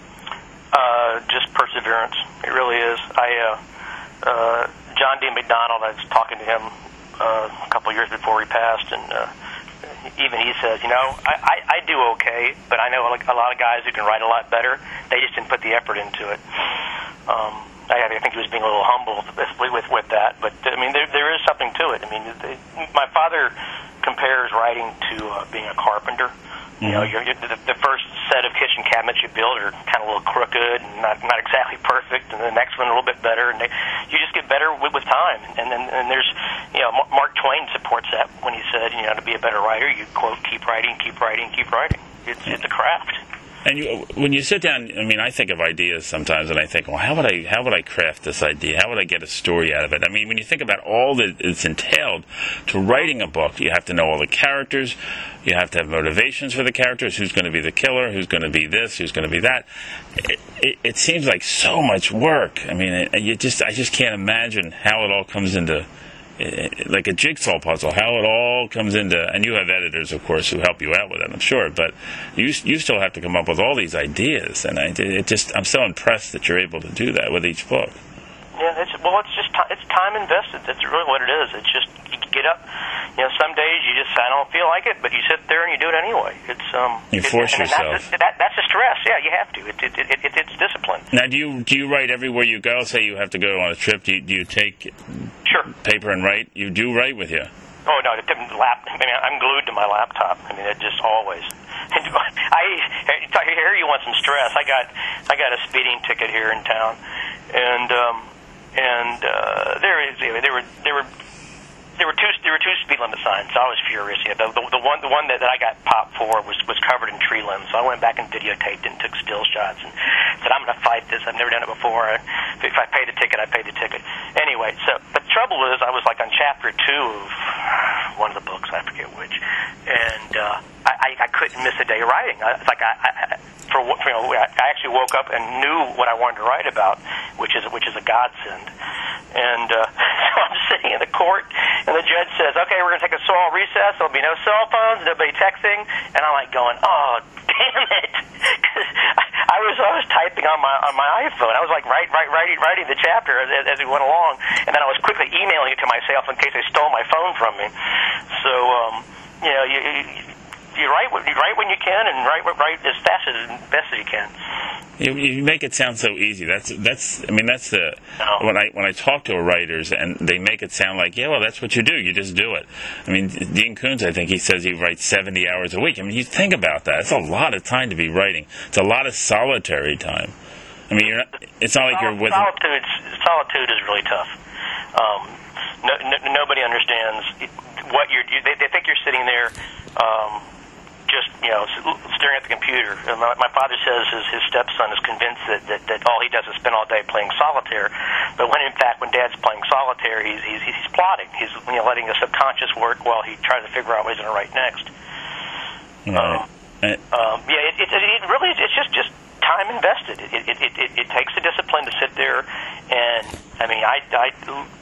Speaker 3: Uh, just perseverance. It really is. I, uh, uh, John D. McDonald, I was talking to him uh, a couple of years before he passed, and uh, even he says, you know, I, I, I do okay, but I know a lot of guys who can write a lot better. They just didn't put the effort into it. Um, I, I think he was being a little humble with with, with that, but I mean, there there is something to it. I mean, they, my father compares writing to uh, being a carpenter. Mm-hmm. You know, you're, you're, the, the first set of kitchen cabinets you build are kind of a little crooked and not not exactly perfect, and the next one a little bit better, and they, you just get better with, with time. And then and, and there's, you know, Mark Twain supports that when he said, you know, to be a better writer, you quote, keep writing, keep writing, keep writing. It's it's a craft.
Speaker 2: And you, when you sit down, I mean, I think of ideas sometimes, and I think, well, how would I, how would I craft this idea? How would I get a story out of it? I mean, when you think about all that it's entailed to writing a book, you have to know all the characters, you have to have motivations for the characters, who's going to be the killer, who's going to be this, who's going to be that. It, it, it seems like so much work. I mean, it, you just, I just can't imagine how it all comes into. Like a jigsaw puzzle, how it all comes into, and you have editors, of course, who help you out with it, I'm sure, but you you still have to come up with all these ideas, and I it just I'm so impressed that you're able to do that with each book.
Speaker 3: Yeah, it's, well, it's just time, it's time invested. That's really what it is. It's just you get up. You know, some days you just I don't feel like it, but you sit there and you do it anyway. It's um.
Speaker 2: You force
Speaker 3: it,
Speaker 2: yourself.
Speaker 3: That's, that, that's a stress. Yeah, you have to. It, it, it, it, it's discipline.
Speaker 2: Now, do you do you write everywhere you go? Say you have to go on a trip. Do you, do you take
Speaker 3: sure
Speaker 2: paper and write? You do write with you.
Speaker 3: Oh no, the lap. I mean, I'm glued to my laptop. I mean, it just always. I here you want some stress. I got I got a speeding ticket here in town, and um. And uh, there is there were there were there were two there were two speed limit signs. So I was furious. Yeah, the, the, the one the one that, that I got popped for was, was covered in tree limbs. So I went back and videotaped it and took still shots and said, I'm going to fight this. I've never done it before. If I pay the ticket, I pay the ticket. Anyway, so but the trouble is, I was like on chapter two of one of the books. I forget which, and uh, I, I, I couldn't miss a day writing. I, it's like I. I For you know, I actually woke up and knew what I wanted to write about, which is which is a godsend. And uh, so I'm sitting in the court, and the judge says, "Okay, we're going to take a small recess. There'll be no cell phones, nobody texting." And I'm like going, "Oh, damn it!" I was I was typing on my on my iPhone. I was like write, write, writing writing the chapter as, as we went along, and then I was quickly emailing it to myself in case they stole my phone from me. So um, you know, you. you you write you write when you can, and write write as fast as best as you can.
Speaker 2: You, you make it sound so easy. That's that's. I mean, that's the
Speaker 3: No.
Speaker 2: when I when I talk to writers and they make it sound like, yeah, well, that's what you do. You just do it. I mean, Dean Koontz, I think he says he writes seventy hours a week. I mean, you think about that. It's a lot of time to be writing. It's a lot of solitary time. I mean, you're not, it's not like you're with.
Speaker 3: Solitude. Solitude is really tough. Um, no, no, nobody understands what you're. You, they, they think you're sitting there. Um, just, you know, staring at the computer. My, my father says his, his stepson is convinced that, that, that all he does is spend all day playing solitaire. But when, in fact, when Dad's playing solitaire, he's he's, he's plotting. He's, you know, letting the subconscious work while he tries to figure out what he's going to write next.
Speaker 2: Right.
Speaker 3: Um, um, yeah, it, it, it really it's just just time invested. It it, it, it it takes the discipline to sit there, and I mean, I I.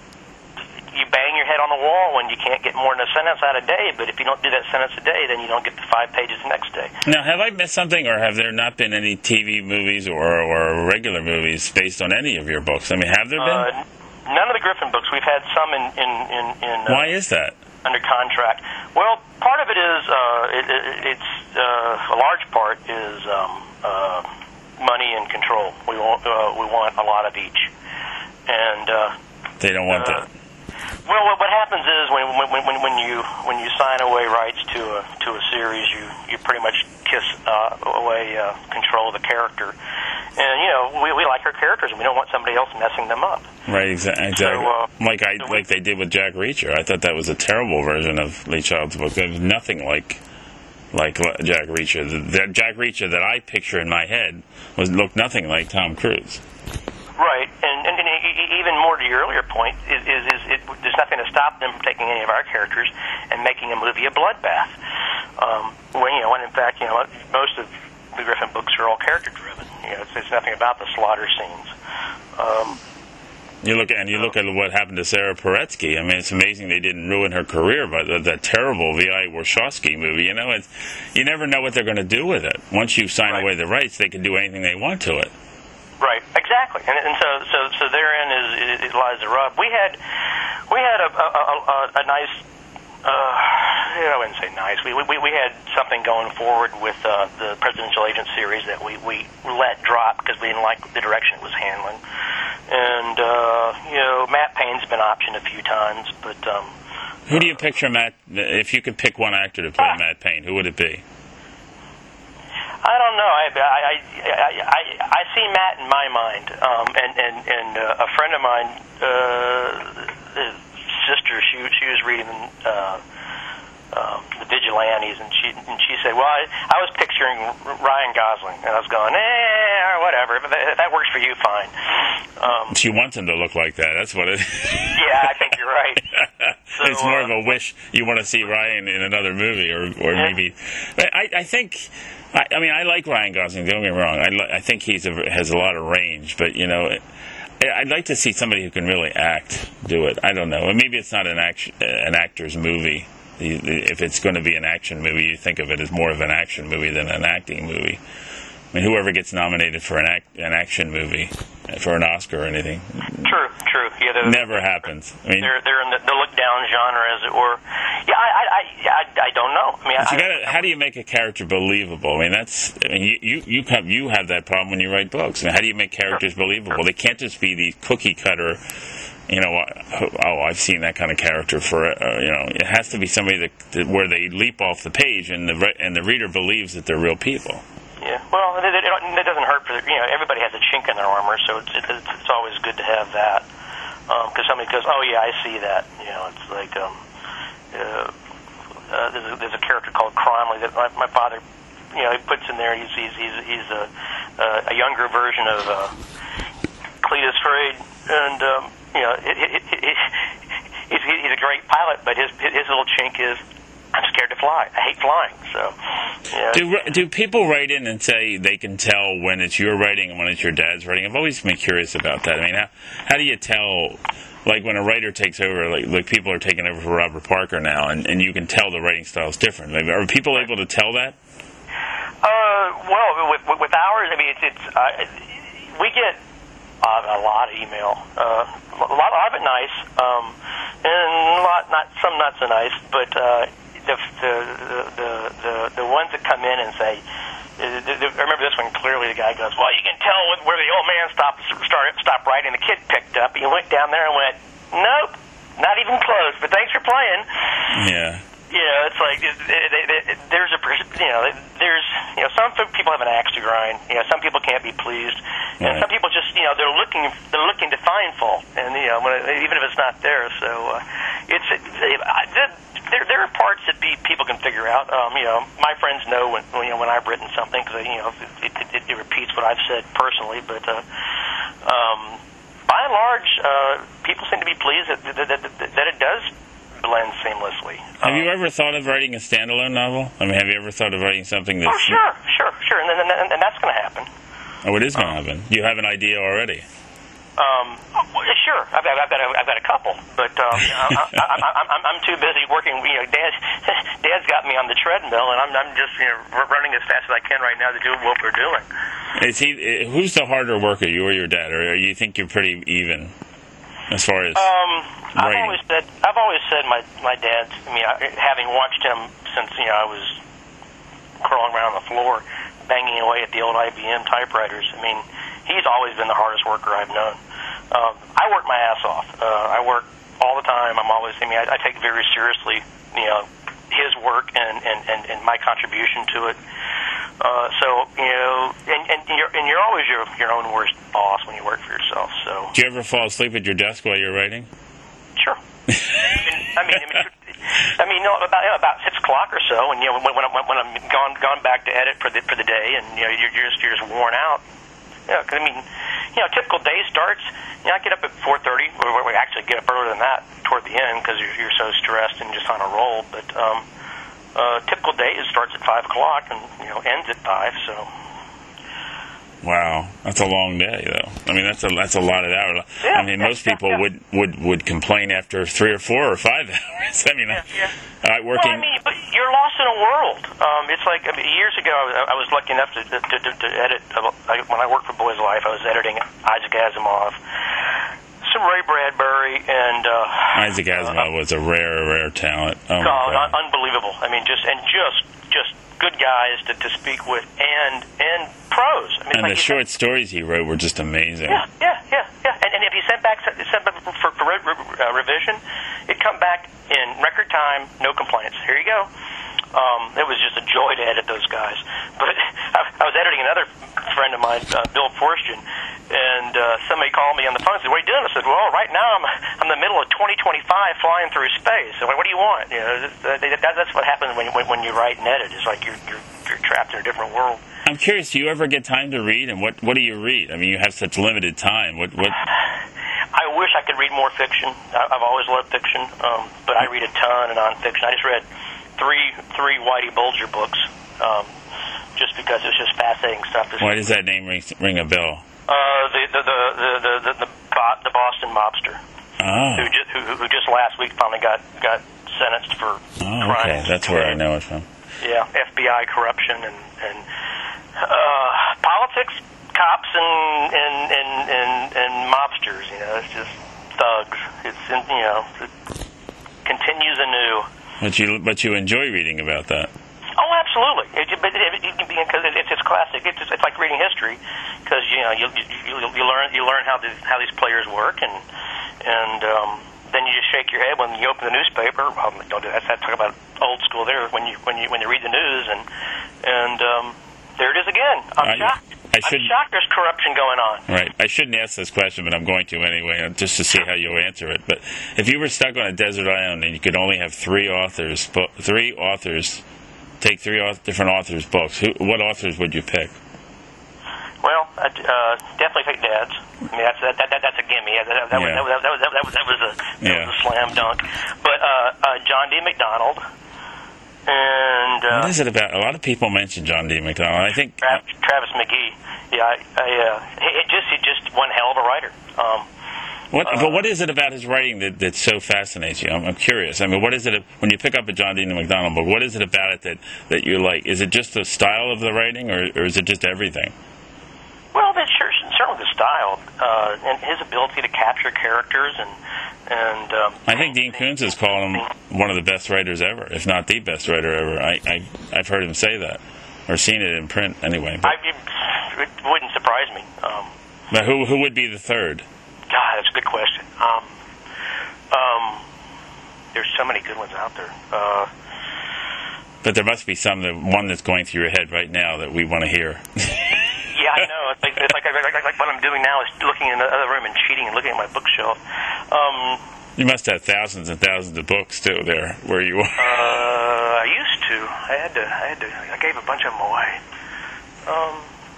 Speaker 3: You bang your head on the wall when you can't get more than a sentence out a day, but if you don't do that sentence a day, then you don't get the five pages the next day.
Speaker 2: Now, have I missed something, or have there not been any T V movies or, or regular movies based on any of your books? I mean, have there been?
Speaker 3: Uh, none of the Griffin books. We've had some in... in, in, in uh,
Speaker 2: Why is that?
Speaker 3: Under contract. Well, part of it is, uh, it, it, it's, uh, a large part is um, uh, money and control. We want, uh, we want a lot of each. And... Uh,
Speaker 2: they don't want
Speaker 3: uh,
Speaker 2: that.
Speaker 3: Well, what, what happens is when when when when you when you sign away rights to a to a series, you you pretty much kiss uh, away uh, control of the character, and you know we we like our characters and we don't want somebody else messing them up.
Speaker 2: Right, exactly.
Speaker 3: So, uh,
Speaker 2: like I
Speaker 3: so we,
Speaker 2: like they did with Jack Reacher. I thought that was a terrible version of Lee Child's book. There was nothing like like Jack Reacher. The, the Jack Reacher that I picture in my head was looked nothing like Tom Cruise.
Speaker 3: Right, and, and, and even more to your earlier point, is, is, is it, there's nothing to stop them from taking any of our characters and making a movie a bloodbath. Um, when you know, when in fact, you know, most of the Griffin books are all character-driven. You know, it's, it's nothing about the slaughter scenes. Um,
Speaker 2: you look at and you look at what happened to Sarah Paretsky. I mean, it's amazing they didn't ruin her career by that, that terrible V I Warshawski movie. You know, it's, you never know what they're going to do with it. Once you sign
Speaker 3: right.
Speaker 2: away the rights, they can do anything they want to it.
Speaker 3: Right, exactly, and, and so so so therein is it, it lies the rub. We had we had a a, a, a nice, uh, I wouldn't say nice. We we we had something going forward with uh, the Presidential Agent series that we we let drop because we didn't like the direction it was handling, and uh, you know Matt Payne's been optioned a few times, but um,
Speaker 2: who do you picture Matt? If you could pick one actor to play ah. Matt Payne, who would it be?
Speaker 3: I don't know. I I, I I I see Matt in my mind, um, and and and uh, a friend of mine, uh, his sister, she she was reading uh, um, the Vigilantes, and she and she said, "Well, I, I was picturing Ryan Gosling," and I was going, "Eh, or whatever. If that, if that works for you, fine." Um,
Speaker 2: she wants him to look like that. That's what it is.
Speaker 3: Yeah, I think you're right. So,
Speaker 2: it's more
Speaker 3: uh,
Speaker 2: of a wish you want to see Ryan in another movie, or or yeah. maybe. I I think. I, I mean, I like Ryan Gosling. Don't get me wrong. I, li- I think he's a, has a lot of range, but you know, I'd like to see somebody who can really act do it. I don't know. Maybe it's not an action, an actor's movie. If it's going to be an action movie, you think of it as more of an action movie than an acting movie. I mean, whoever gets nominated for an act, an action movie, for an Oscar or anything.
Speaker 3: True, true. Yeah,
Speaker 2: never happens. I mean,
Speaker 3: they're they're in the, the look down genre, as it were. Yeah, I I I, I don't know. I mean, I,
Speaker 2: you gotta, how do you make a character believable? I mean, that's. I mean, you you you have, you have that problem when you write books. I mean, how do you make characters believable? They can't just be these cookie cutter. You know, oh, I've seen that kind of character for. Uh, you know, it has to be somebody that, that where they leap off the page and the and the reader believes that they're real people.
Speaker 3: Yeah, well, it, it, it doesn't hurt for, you know, everybody has a chink in their armor, so it's, it's, it's always good to have that. Because um, somebody goes, oh, yeah, I see that. You know, it's like, um, uh, uh, there's, a, there's a character called Cromley that my, my father, you know, he puts in there, he's he's he's, he's a, uh, a younger version of uh, Cletus Frade, and, um, you know, it, it, it, it, he's, he's a great pilot, but his his little chink is, I'm scared to fly. I hate flying. So, yeah.
Speaker 2: Do do people write in and say they can tell when it's your writing and when it's your dad's writing? I've always been curious about that. I mean, how how do you tell, like when a writer takes over, like like people are taking over for Robert Parker now, and, and you can tell the writing style is different. Maybe, are people able to tell that?
Speaker 3: Uh, well, with with ours, I mean, it's it's uh, we get uh, a lot of email, uh, a lot, a lot of it nice, um, and a lot not some not so nice, but. Uh, The, the the the the ones that come in and say, I remember this one clearly. The guy goes, "Well, you can tell where the old man stopped, started, stopped writing. The kid picked up. He went down there and went, nope, not even close. But thanks for playing."
Speaker 2: Yeah.
Speaker 3: You know, it's like it, it, it, it, there's a you know there's you know some people have an axe to grind. You know, some people can't be pleased, and
Speaker 2: right.
Speaker 3: some people just you know they're looking they're looking to find fault, and you know when it, even if it's not there. So uh, it's it, it, I, there there are parts that be, people can figure out. Um, you know, my friends know when you know when I've written something because you know it, it, it repeats what I've said personally, but. Uh, um, by and large, uh, people seem to be pleased that that, that, that, that it does blend seamlessly.
Speaker 2: Have
Speaker 3: um,
Speaker 2: you ever thought of writing a standalone novel? I mean, have you ever thought of writing something that's...
Speaker 3: Oh, sure, sure, sure, and, and, and, and that's going to happen.
Speaker 2: Oh, it is going to
Speaker 3: um,
Speaker 2: happen. You have an idea already.
Speaker 3: Um, well, sure, I've got, I've got, a, I've got a couple, but um, I, I, I, I'm, I'm too busy working. You know, Dad, Dad's got me on the treadmill, and I'm, I'm just you know running as fast as I can right now to do what we're doing.
Speaker 2: Is he? Who's the harder worker, you or your dad, or you think you're pretty even as far as
Speaker 3: um, I've
Speaker 2: writing?
Speaker 3: always said, I've always said my my dad. I mean, I, having watched him since you know I was crawling around on the floor, banging away at the old I B M typewriters. I mean, he's always been the hardest worker I've known. Um, I work my ass off. Uh, I work all the time. I'm always, I mean, I, I take very seriously, you know, his work and, and, and, and my contribution to it. Uh, so, you know, and, and, you're, and you're always your, your own worst boss when you work for yourself. So.
Speaker 2: Do you ever fall asleep at your desk while you're writing?
Speaker 3: Sure. I mean, I mean, I mean, you know, about you know, about six o'clock or so, and you know, when when, when I'm gone gone back to edit for the for the day, and you know, you're, you're just you're just worn out. Yeah, because I mean, you know, typical day starts. You know, I get up at four thirty, or we actually get up earlier than that toward the end because you're, you're so stressed and just on a roll. But um, uh, typical day it starts at five o'clock and you know ends at five. So.
Speaker 2: Wow, that's a long day, though. I mean, that's a that's a lot of hours.
Speaker 3: Yeah,
Speaker 2: I mean,
Speaker 3: yeah,
Speaker 2: most people
Speaker 3: yeah, yeah.
Speaker 2: would, would, would complain after three or four or five hours. I mean,
Speaker 3: yeah, yeah.
Speaker 2: I, I working.
Speaker 3: Well, I mean, but you're lost in a world. Um, it's like I mean, years ago, I was lucky enough to to, to, to edit. I, when I worked for Boys Life, I was editing Isaac Asimov, some Ray Bradbury, and uh,
Speaker 2: Isaac Asimov uh, was a rare, rare talent. Oh, my
Speaker 3: God.
Speaker 2: God.
Speaker 3: Unbelievable. I mean, just and just just. good guys to, to speak with, and and prose. I mean,
Speaker 2: and
Speaker 3: like
Speaker 2: the short said, stories he wrote were just amazing.
Speaker 3: Yeah, yeah, yeah, yeah. And, and if he sent back sent back for, for, for re, re, uh, revision, it'd come back in record time, no complaints. Here you go. Um, it was just a joy to edit those guys. But I, I was editing another friend of mine, uh, Bill Forstchen, and uh, somebody called me on the phone and said, "What are you doing?" I said, "Well, right now I'm I'm in the middle of twenty twenty-five flying through space." So, what do you want? You know, that, that, that's what happens when, when when you write and edit. It's like you're you're you're trapped in a different world.
Speaker 2: I'm curious. Do you ever get time to read? And what what do you read? I mean, you have such limited time. What what?
Speaker 3: I wish I could read more fiction. I, I've always loved fiction, um, but I read a ton of nonfiction. I just read three three Whitey Bulger books, um, just because it's just fascinating stuff.
Speaker 2: Why does that name ring, ring a bell?
Speaker 3: Uh, the the the the the, the, the, the Boston mobster,
Speaker 2: oh.
Speaker 3: who, just, who who just last week finally got got sentenced for
Speaker 2: oh,
Speaker 3: crimes.
Speaker 2: Okay, that's where I know it from.
Speaker 3: Yeah, F B I corruption and and uh, politics, cops, and and, and and and mobsters. You know, it's just thugs. It's you know, it continues anew.
Speaker 2: But you, but you enjoy reading about that.
Speaker 3: Oh, absolutely. It, but it, it, it, because it, it's it's classic. It's just, it's like reading history, because you know you, you you learn you learn how the, how these players work, and and um, then you just shake your head when you open the newspaper. Well, don't do that. I talk about old school there. When you when you when you read the news, and and um, there it is again. I'm I, shocked. I I'm shocked there's corruption going on.
Speaker 2: Right. I shouldn't ask this question, but I'm going to anyway, just to see how you answer it. But if you were stuck on a desert island and you could only have three authors, three authors, take three different authors' books, who, what authors would you pick?
Speaker 3: Well, I'd, uh, definitely pick Dad's. I mean, that's that, that, that's a gimme. That, that, that,
Speaker 2: yeah.
Speaker 3: was, that, was, that, was, that was a that
Speaker 2: yeah.
Speaker 3: was a slam dunk. But uh, uh, John D. MacDonald. And uh,
Speaker 2: what is it about? A lot of people mention John D. MacDonald. I think
Speaker 3: Travis, Travis McGee. Yeah, I, I, uh, it just he's just one hell of a writer. Um,
Speaker 2: what,
Speaker 3: uh,
Speaker 2: but what is it about his writing that, that so fascinates you? I'm, I'm curious. I mean, what is it when you pick up a John D. MacDonald book? What is it about it that, that you like? Is it just the style of the writing, or, or is it just everything?
Speaker 3: Well, there's sure certainly the style uh, and his ability to capture characters and and. Um,
Speaker 2: I think Dean Koontz has called him one of the best writers ever, if not the best writer ever. I, I I've heard him say that, or seen it in print anyway. But,
Speaker 3: I, it wouldn't surprise me. Um,
Speaker 2: but who who would be the third?
Speaker 3: God, that's a good question. Um, um, there's so many good ones out there. Uh,
Speaker 2: but there must be some that one that's going through your head right now that we want to hear.
Speaker 3: Yeah, I know. It's like, it's like, like, like, like what I'm doing now is looking in the other room and cheating and looking at my bookshelf. Um,
Speaker 2: you must have thousands and thousands of books too there where you are.
Speaker 3: Uh, I used to. I had to. I had to. I gave a bunch of them away. Um,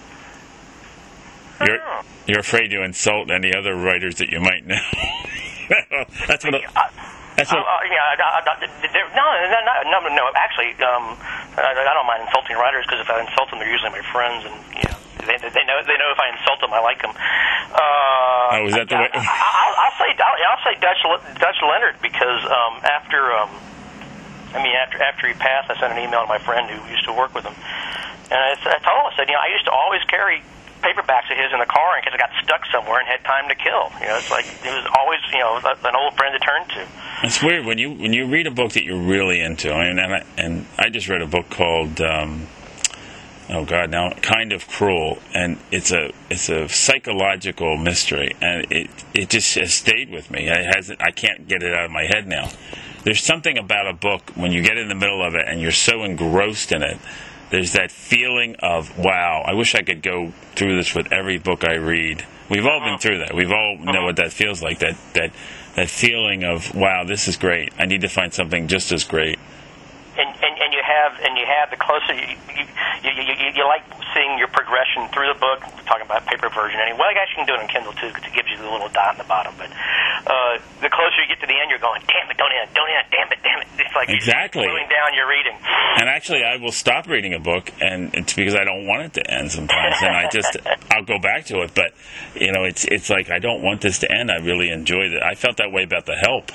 Speaker 3: I
Speaker 2: you're
Speaker 3: don't know.
Speaker 2: you're afraid to insult any other writers that you might know. That's what.
Speaker 3: I,
Speaker 2: That's what.
Speaker 3: Uh, uh, yeah, I, I, I, no, no, no, no. Actually, um, I, I don't mind insulting writers because if I insult them, they're usually my friends, and you know, they, they know they know if I insult them, I like them. Uh,
Speaker 2: oh, is that the
Speaker 3: I,
Speaker 2: way?
Speaker 3: I, I'll, I'll say I'll, I'll say Dutch Dutch Leonard because um, after um, I mean after after he passed, I sent an email to my friend who used to work with him, and I, I told him, I said, you know, I used to always carry paperbacks of his in the car in case I got stuck somewhere and had time to kill. You know, it's like it was always, you know, an old friend to turn to.
Speaker 2: It's weird when you when you read a book that you're really into. I mean, and I, and I just read a book called um, oh God, now Kind of Cruel, and it's a it's a psychological mystery, and it it just has stayed with me. It hasn't. I can't get it out of my head now. There's something about a book when you get in the middle of it and you're so engrossed in it. There's that feeling of, wow, I wish I could go through this with every book I read. We've all been through that. We've all know what that feels like, that that that feeling of, wow, this is great. I need to find something just as great.
Speaker 3: And, and, and you have and you have the closer you you, you, you, you you like seeing your progression through the book. We're talking about paper version anyway. Well, I guess you can do it on Kindle too because it gives you the little dot in the bottom. But uh, the closer you get to the end, you're going, damn it, don't end, don't end, damn it, damn it. It's like
Speaker 2: exactly
Speaker 3: slowing down your reading.
Speaker 2: And actually, I will stop reading a book, and it's because I don't want it to end sometimes, and I just I'll go back to it. But you know, it's it's like I don't want this to end. I really enjoyed it. I felt that way about The Help.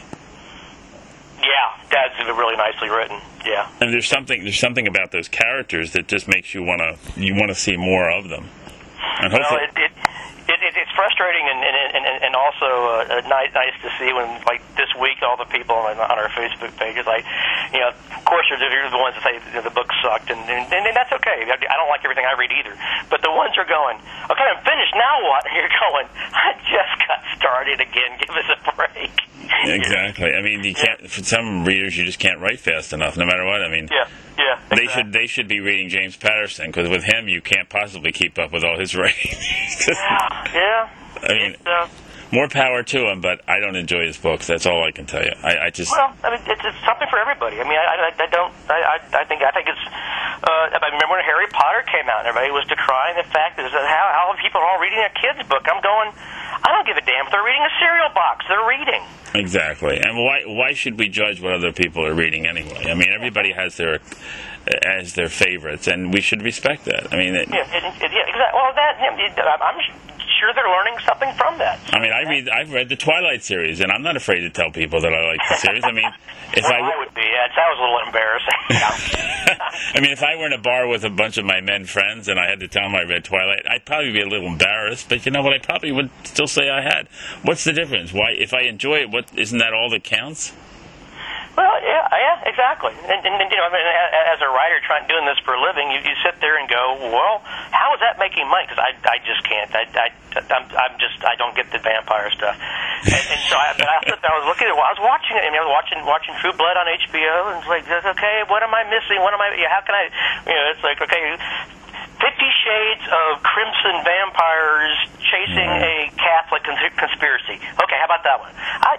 Speaker 3: Yeah, that's really nicely written. Yeah,
Speaker 2: and there's something there's something about those characters that just makes you wanna you wanna see more of them. And hopefully,
Speaker 3: well, it, it, it, it it's frustrating and and and, and also uh, nice nice to see when, like this week, all the people on, on our Facebook page is like, you know, of course you're, you're the ones that say, you know, the book sucked, and, and and that's okay. I don't like everything I read either, but the ones are going, okay, I'm finished. Now what? And you're going, I just got started again. Give us a break.
Speaker 2: Exactly. I mean, you can't. For some readers, you just can't write fast enough, no matter what. I mean,
Speaker 3: yeah, yeah. Exactly.
Speaker 2: They should they should be reading James Patterson because with him, you can't possibly keep up with all his writing.
Speaker 3: yeah, yeah.
Speaker 2: I mean, uh, more power to him, but I don't enjoy his books. That's all I can tell you. I, I just
Speaker 3: well, I mean, it's, it's something for everybody. I mean, I, I, I don't. I, I think I think it's. Uh, I remember when Harry Potter came out, and everybody was decrying the fact that how how people are all reading a kid's book. I'm going, I don't give a damn if they're reading a cereal box. They're reading.
Speaker 2: Exactly. And why why should we judge what other people are reading anyway? I mean, everybody has their as their favorites, and we should respect that. I mean, it,
Speaker 3: yeah, it, it, yeah, exactly. Well, that I'm sure they're learning something from that.
Speaker 2: I mean, I read I've read the Twilight series, and I'm not afraid to tell people that I like the series. I mean, if
Speaker 3: well,
Speaker 2: I,
Speaker 3: I would be, yeah, that was a little embarrassing.
Speaker 2: I mean, if I were in a bar with a bunch of my men friends and I had to tell them I read Twilight, I'd probably be a little embarrassed. But you know what? I probably would still say I had. What's the difference? Why, if I enjoy it, what isn't that all that counts?
Speaker 3: Well, yeah, yeah, exactly. And, and, and you know, I mean, as a writer trying doing this for a living, you, you sit there and go, well, how is that making money? Because I, I just can't. I, I, I'm, I'm just, I don't get the vampire stuff. And, and so I, but I, I was looking at it. I was watching it. I mean, I was watching, watching True Blood on H B O, and it's like, okay, what am I missing? What am I? How can I? You know, it's like, okay. Fifty Shades of Crimson Vampires chasing a Catholic conspiracy. Okay, how about that one? I,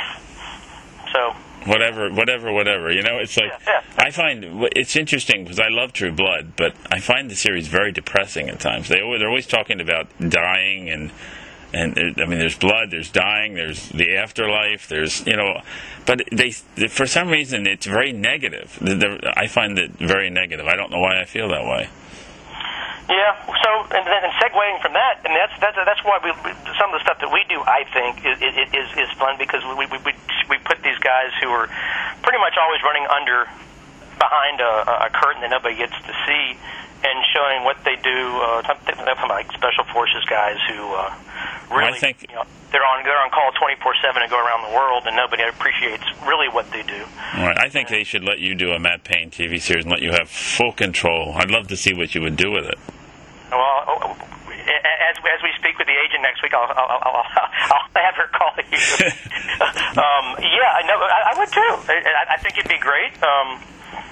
Speaker 3: so.
Speaker 2: Whatever, whatever, whatever. You know, it's like,
Speaker 3: yeah, yeah.
Speaker 2: I find, it's interesting because I love True Blood, but I find the series very depressing at times. They always, they're always talking about dying and, and I mean, there's blood, there's dying, there's the afterlife, there's, you know, but they, for some reason, it's very negative. I find it very negative. I don't know why I feel that way.
Speaker 3: Yeah. So, and then and segueing from that, and that's that's that's why we some of the stuff that we do, I think, is is is fun because we we we we put these guys who are pretty much always running under behind a, a curtain that nobody gets to see, and showing what they do. Uh, something from like special forces guys who uh, really,
Speaker 2: I think,
Speaker 3: you know, they're on they're on call twenty-four seven and go around the world, and nobody appreciates really what they do.
Speaker 2: Right. I think they should let you do a Matt Payne T V series and let you have full control. I'd love to see what you would do with it.
Speaker 3: Well, as as we speak with the agent next week, I'll I'll, I'll, I'll have her call you. um, yeah, no, I, I would too. I, I think it'd be great. Um,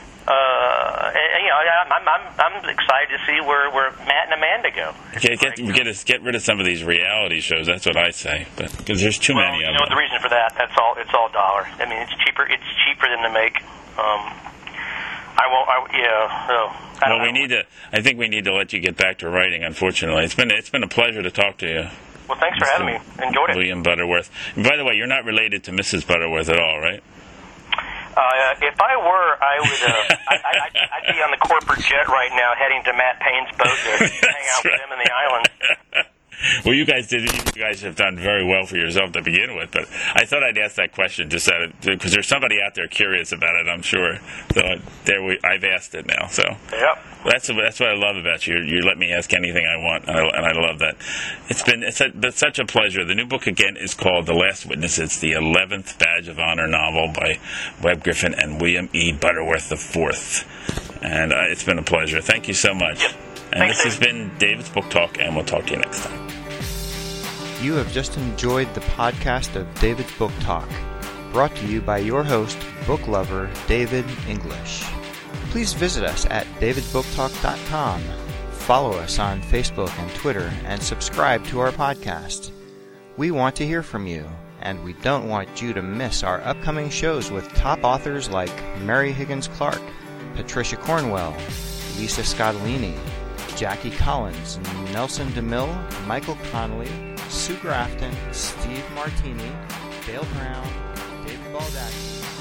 Speaker 3: uh, and, you know, I'm I'm I'm excited to see where, where Matt and Amanda go.
Speaker 2: Get get get, us, get rid of some of these reality shows. That's what I say, but because there's too
Speaker 3: well,
Speaker 2: many
Speaker 3: you
Speaker 2: of
Speaker 3: know,
Speaker 2: them.
Speaker 3: The reason for that, that's all. It's all dollar. I mean, it's cheaper. It's cheaper than to make. Um, I won't. I, yeah. So, I
Speaker 2: well, we
Speaker 3: know.
Speaker 2: need to. I think we need to let you get back to writing. Unfortunately, it's been it's been a pleasure to talk to you.
Speaker 3: Well, thanks for having me. Enjoyed it.
Speaker 2: William Butterworth. And by the way, you're not related to Missus Butterworth at all, right?
Speaker 3: Uh, if I were, I would. Uh, I, I, I'd, I'd be on the corporate jet right now, heading to Matt Payne's boat to hang out with
Speaker 2: right.
Speaker 3: him in the island.
Speaker 2: Well, you guys did. You guys have done very well for yourself to begin with, but I thought I'd ask that question just out of, because there's somebody out there curious about it. I'm sure. So there, we, I've asked it now. So
Speaker 3: yep.
Speaker 2: that's that's what I love about you. You let me ask anything I want, and I, and I love that. It's been it's, a, it's such a pleasure. The new book again is called The Last Witness. It's the eleventh Badge of Honor novel by Webb Griffin and William E. Butterworth the Fourth, and uh, it's been a pleasure. Thank you so much.
Speaker 3: Yep.
Speaker 2: And
Speaker 3: Thanks,
Speaker 2: this has been David's Book Talk, and we'll talk to you next time.
Speaker 1: You have just enjoyed the podcast of David's Book Talk, brought to you by your host, book lover David English. Please visit us at davids book talk dot com, follow us on Facebook and Twitter, and subscribe to our podcast. We want to hear from you, and we don't want you to miss our upcoming shows with top authors like Mary Higgins Clark, Patricia Cornwell, Lisa Scottolini, Jackie Collins, Nelson DeMille, Michael Connolly, Sue Grafton, Steve Martini, Dale Brown, David Baldacci,